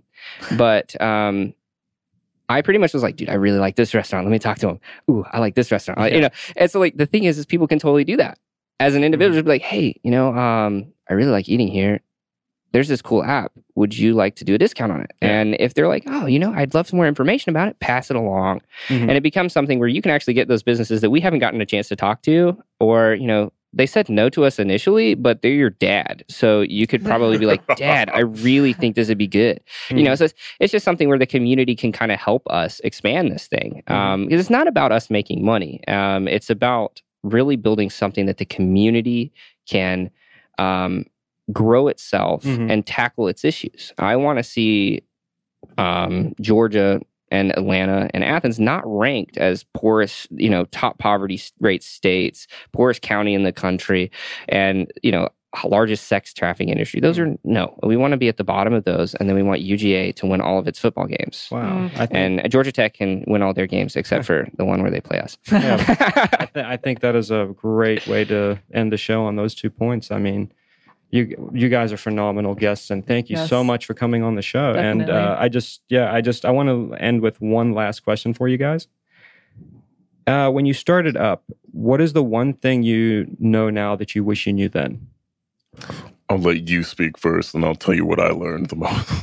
I pretty much was like, dude, I really like this restaurant. Let me talk to him. Ooh, I like this restaurant. And so the thing is people can totally do that. as an individual, just be like, hey, I really like eating here. There's this cool app. Would you like to do a discount on it? Yeah. And if they're like, oh, I'd love some more information about it, pass it along. And it becomes something where you can actually get those businesses that we haven't gotten a chance to talk to, or, they said no to us initially, but they're your dad. So you could probably be like, Dad, I really think this would be good. So it's just something where the community can kind of help us expand this thing. Because it's not about us making money. It's about really building something that the community can grow itself and tackle its issues. I want to see Georgia and Atlanta and Athens not ranked as poorest, top poverty rate states, poorest county in the country, and, largest sex trafficking industry. Those are, no, we want to be at the bottom of those. And then we want UGA to win all of its football games. Wow. And Georgia Tech can win all their games except for the one where they play us. Yeah, I think that is a great way to end the show on those 2 points. I mean, you guys are phenomenal guests, and thank you so much for coming on the show. Definitely. And I want to end with one last question for you guys. When you started up, what is the one thing you know now that you wish you knew then? I'll let you speak first, and I'll tell you what I learned the most.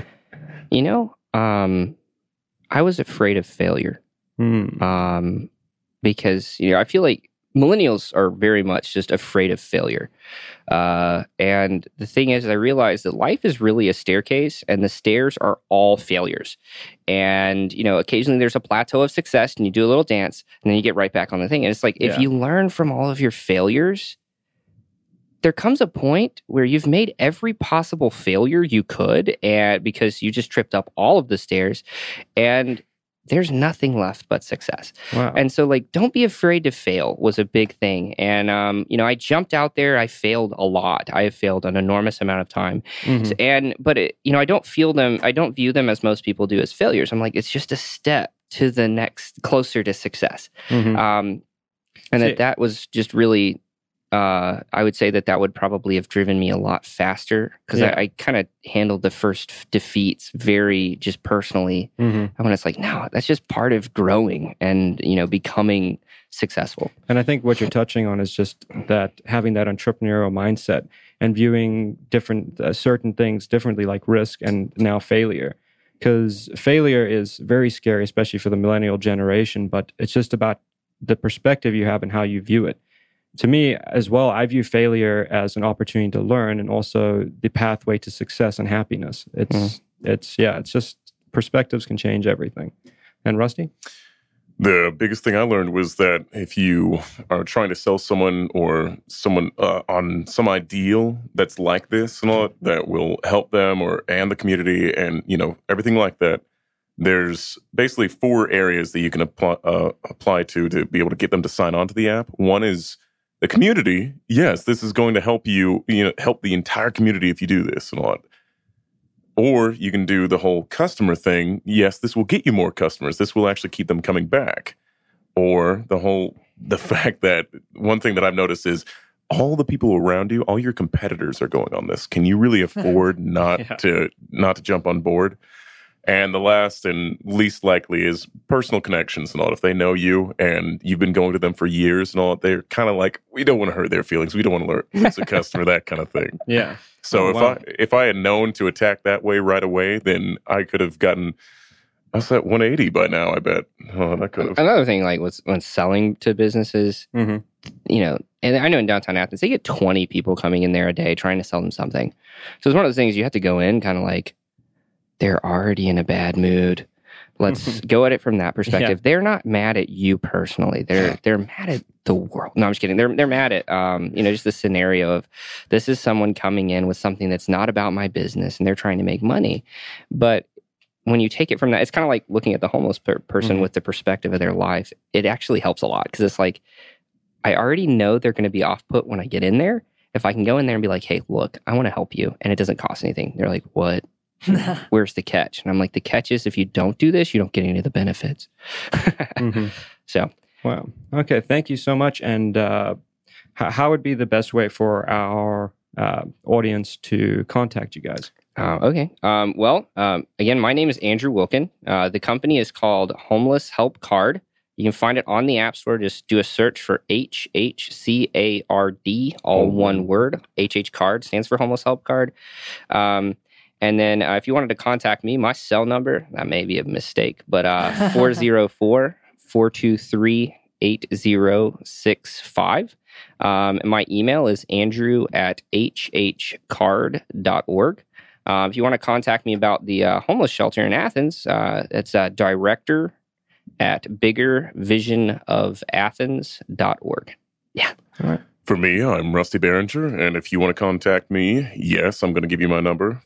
I was afraid of failure. Because, I feel like millennials are very much just afraid of failure. And the thing is, I realized that life is really a staircase, and the stairs are all failures. And, occasionally there's a plateau of success, and you do a little dance, and then you get right back on the thing. And it's like, if you learn from all of your failures, there comes a point where you've made every possible failure you could, and because you just tripped up all of the stairs, and there's nothing left but success. Wow. And so, don't be afraid to fail was a big thing. And, I jumped out there. I failed a lot. I have failed an enormous amount of time. But I don't view them as most people do as failures. I'm like, it's just a step to the next, closer to success. And that was just really, I would say that would probably have driven me a lot faster, because I kind of handled the first defeats very just personally. And when it's like, no, that's just part of growing and, becoming successful. And I think what you're touching on is just that, having that entrepreneurial mindset and viewing different certain things differently, like risk and now failure. Because failure is very scary, especially for the millennial generation, but it's just about the perspective you have and how you view it. To me as well, I view failure as an opportunity to learn, and also the pathway to success and happiness. It's just perspectives can change everything. And Rusty? The biggest thing I learned was that if you are trying to sell someone on some ideal that's like this and all that will help them and the community and everything like that, there's basically 4 areas that you can apply to be able to get them to sign on to the app. One is the community. Yes, this is going to help you, help the entire community if you do this and all that. Or you can do the whole customer thing. Yes, this will get you more customers. This will actually keep them coming back. Or the fact that one thing that I've noticed is all the people around you, all your competitors are going on this. Can you really afford not to jump on board? And the last and least likely is personal connections and all. If they know you and you've been going to them for years and all, they're kind of like, we don't want to hurt their feelings. We don't want to lose a customer, that kind of thing. Yeah. So if I had known to attack that way right away, then I could have gotten, I was at 180 by now, I bet. Oh, that could have. Another thing, when selling to businesses, and I know in downtown Athens, they get 20 people coming in there a day trying to sell them something. So it's one of those things you have to go in kind of like, they're already in a bad mood. Let's go at it from that perspective. They're not mad at you personally. They're mad at the world. No, I'm just kidding. They're mad at just the scenario of, this is someone coming in with something that's not about my business, and they're trying to make money. But when you take it from that, it's kind of like looking at the homeless person with the perspective of their life. It actually helps a lot, because it's like, I already know they're going to be off put when I get in there. If I can go in there and be like, hey, look, I want to help you, and it doesn't cost anything. They're like, what? Where's the catch? And I'm like, the catch is, if you don't do this, you don't get any of the benefits. So, wow. Okay. Thank you so much. And how would be the best way for our audience to contact you guys? Okay. Again, my name is Andrew Wilkin. The company is called Homeless Help Card. You can find it on the App Store. Just do a search for HHCARD, all one word. HH Card stands for Homeless Help Card. And then if you wanted to contact me, my cell number, that may be a mistake, but 404-423-8065. And my email is andrew@hhcard.org. If you want to contact me about the homeless shelter in Athens, it's director@biggervisionofathens.org. Yeah. All right. For me, I'm Rusty Behringer, and if you want to contact me, yes, I'm going to give you my number,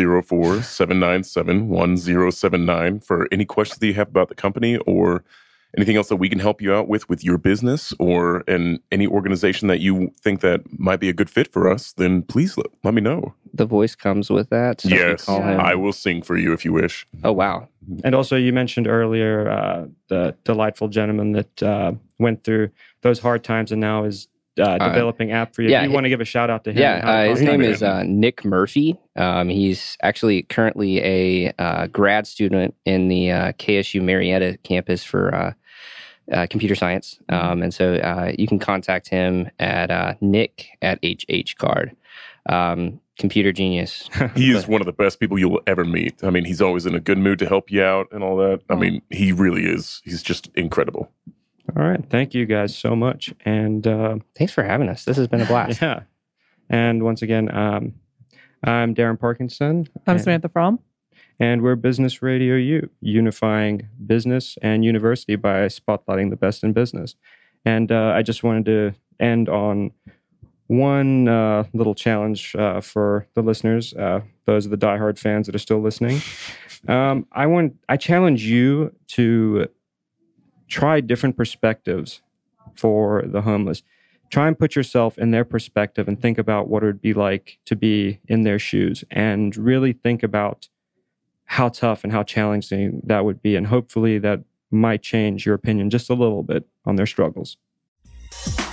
404-797-1079, for any questions that you have about the company or anything else that we can help you out with your business or in any organization that you think that might be a good fit for us, then please let me know. The voice comes with that. So Yes, call him. I will sing for you if you wish. Oh, wow. And also, you mentioned earlier the delightful gentleman that went through those hard times and now is developing app for you. Yeah, If you want to give a shout out to him. Yeah, his name is him. Nick Murphy. He's actually currently a grad student in the KSU Marietta campus for computer science. And so you can contact him at nick@hhcard. Computer genius. He is one of the best people you'll ever meet. I mean, he's always in a good mood to help you out and all that. I mean, he really is. He's just incredible. All right. Thank you guys so much. And Thanks for having us. This has been a blast. yeah. And once again, I'm Darren Parkinson. I'm Samantha Fromm. And we're Business Radio U, unifying business and university by spotlighting the best in business. And I just wanted to end on one little challenge for the listeners, those are the diehard fans that are still listening. I challenge you to try different perspectives for the homeless. Try and put yourself in their perspective and think about what it would be like to be in their shoes, and really think about how tough and how challenging that would be. And hopefully that might change your opinion just a little bit on their struggles.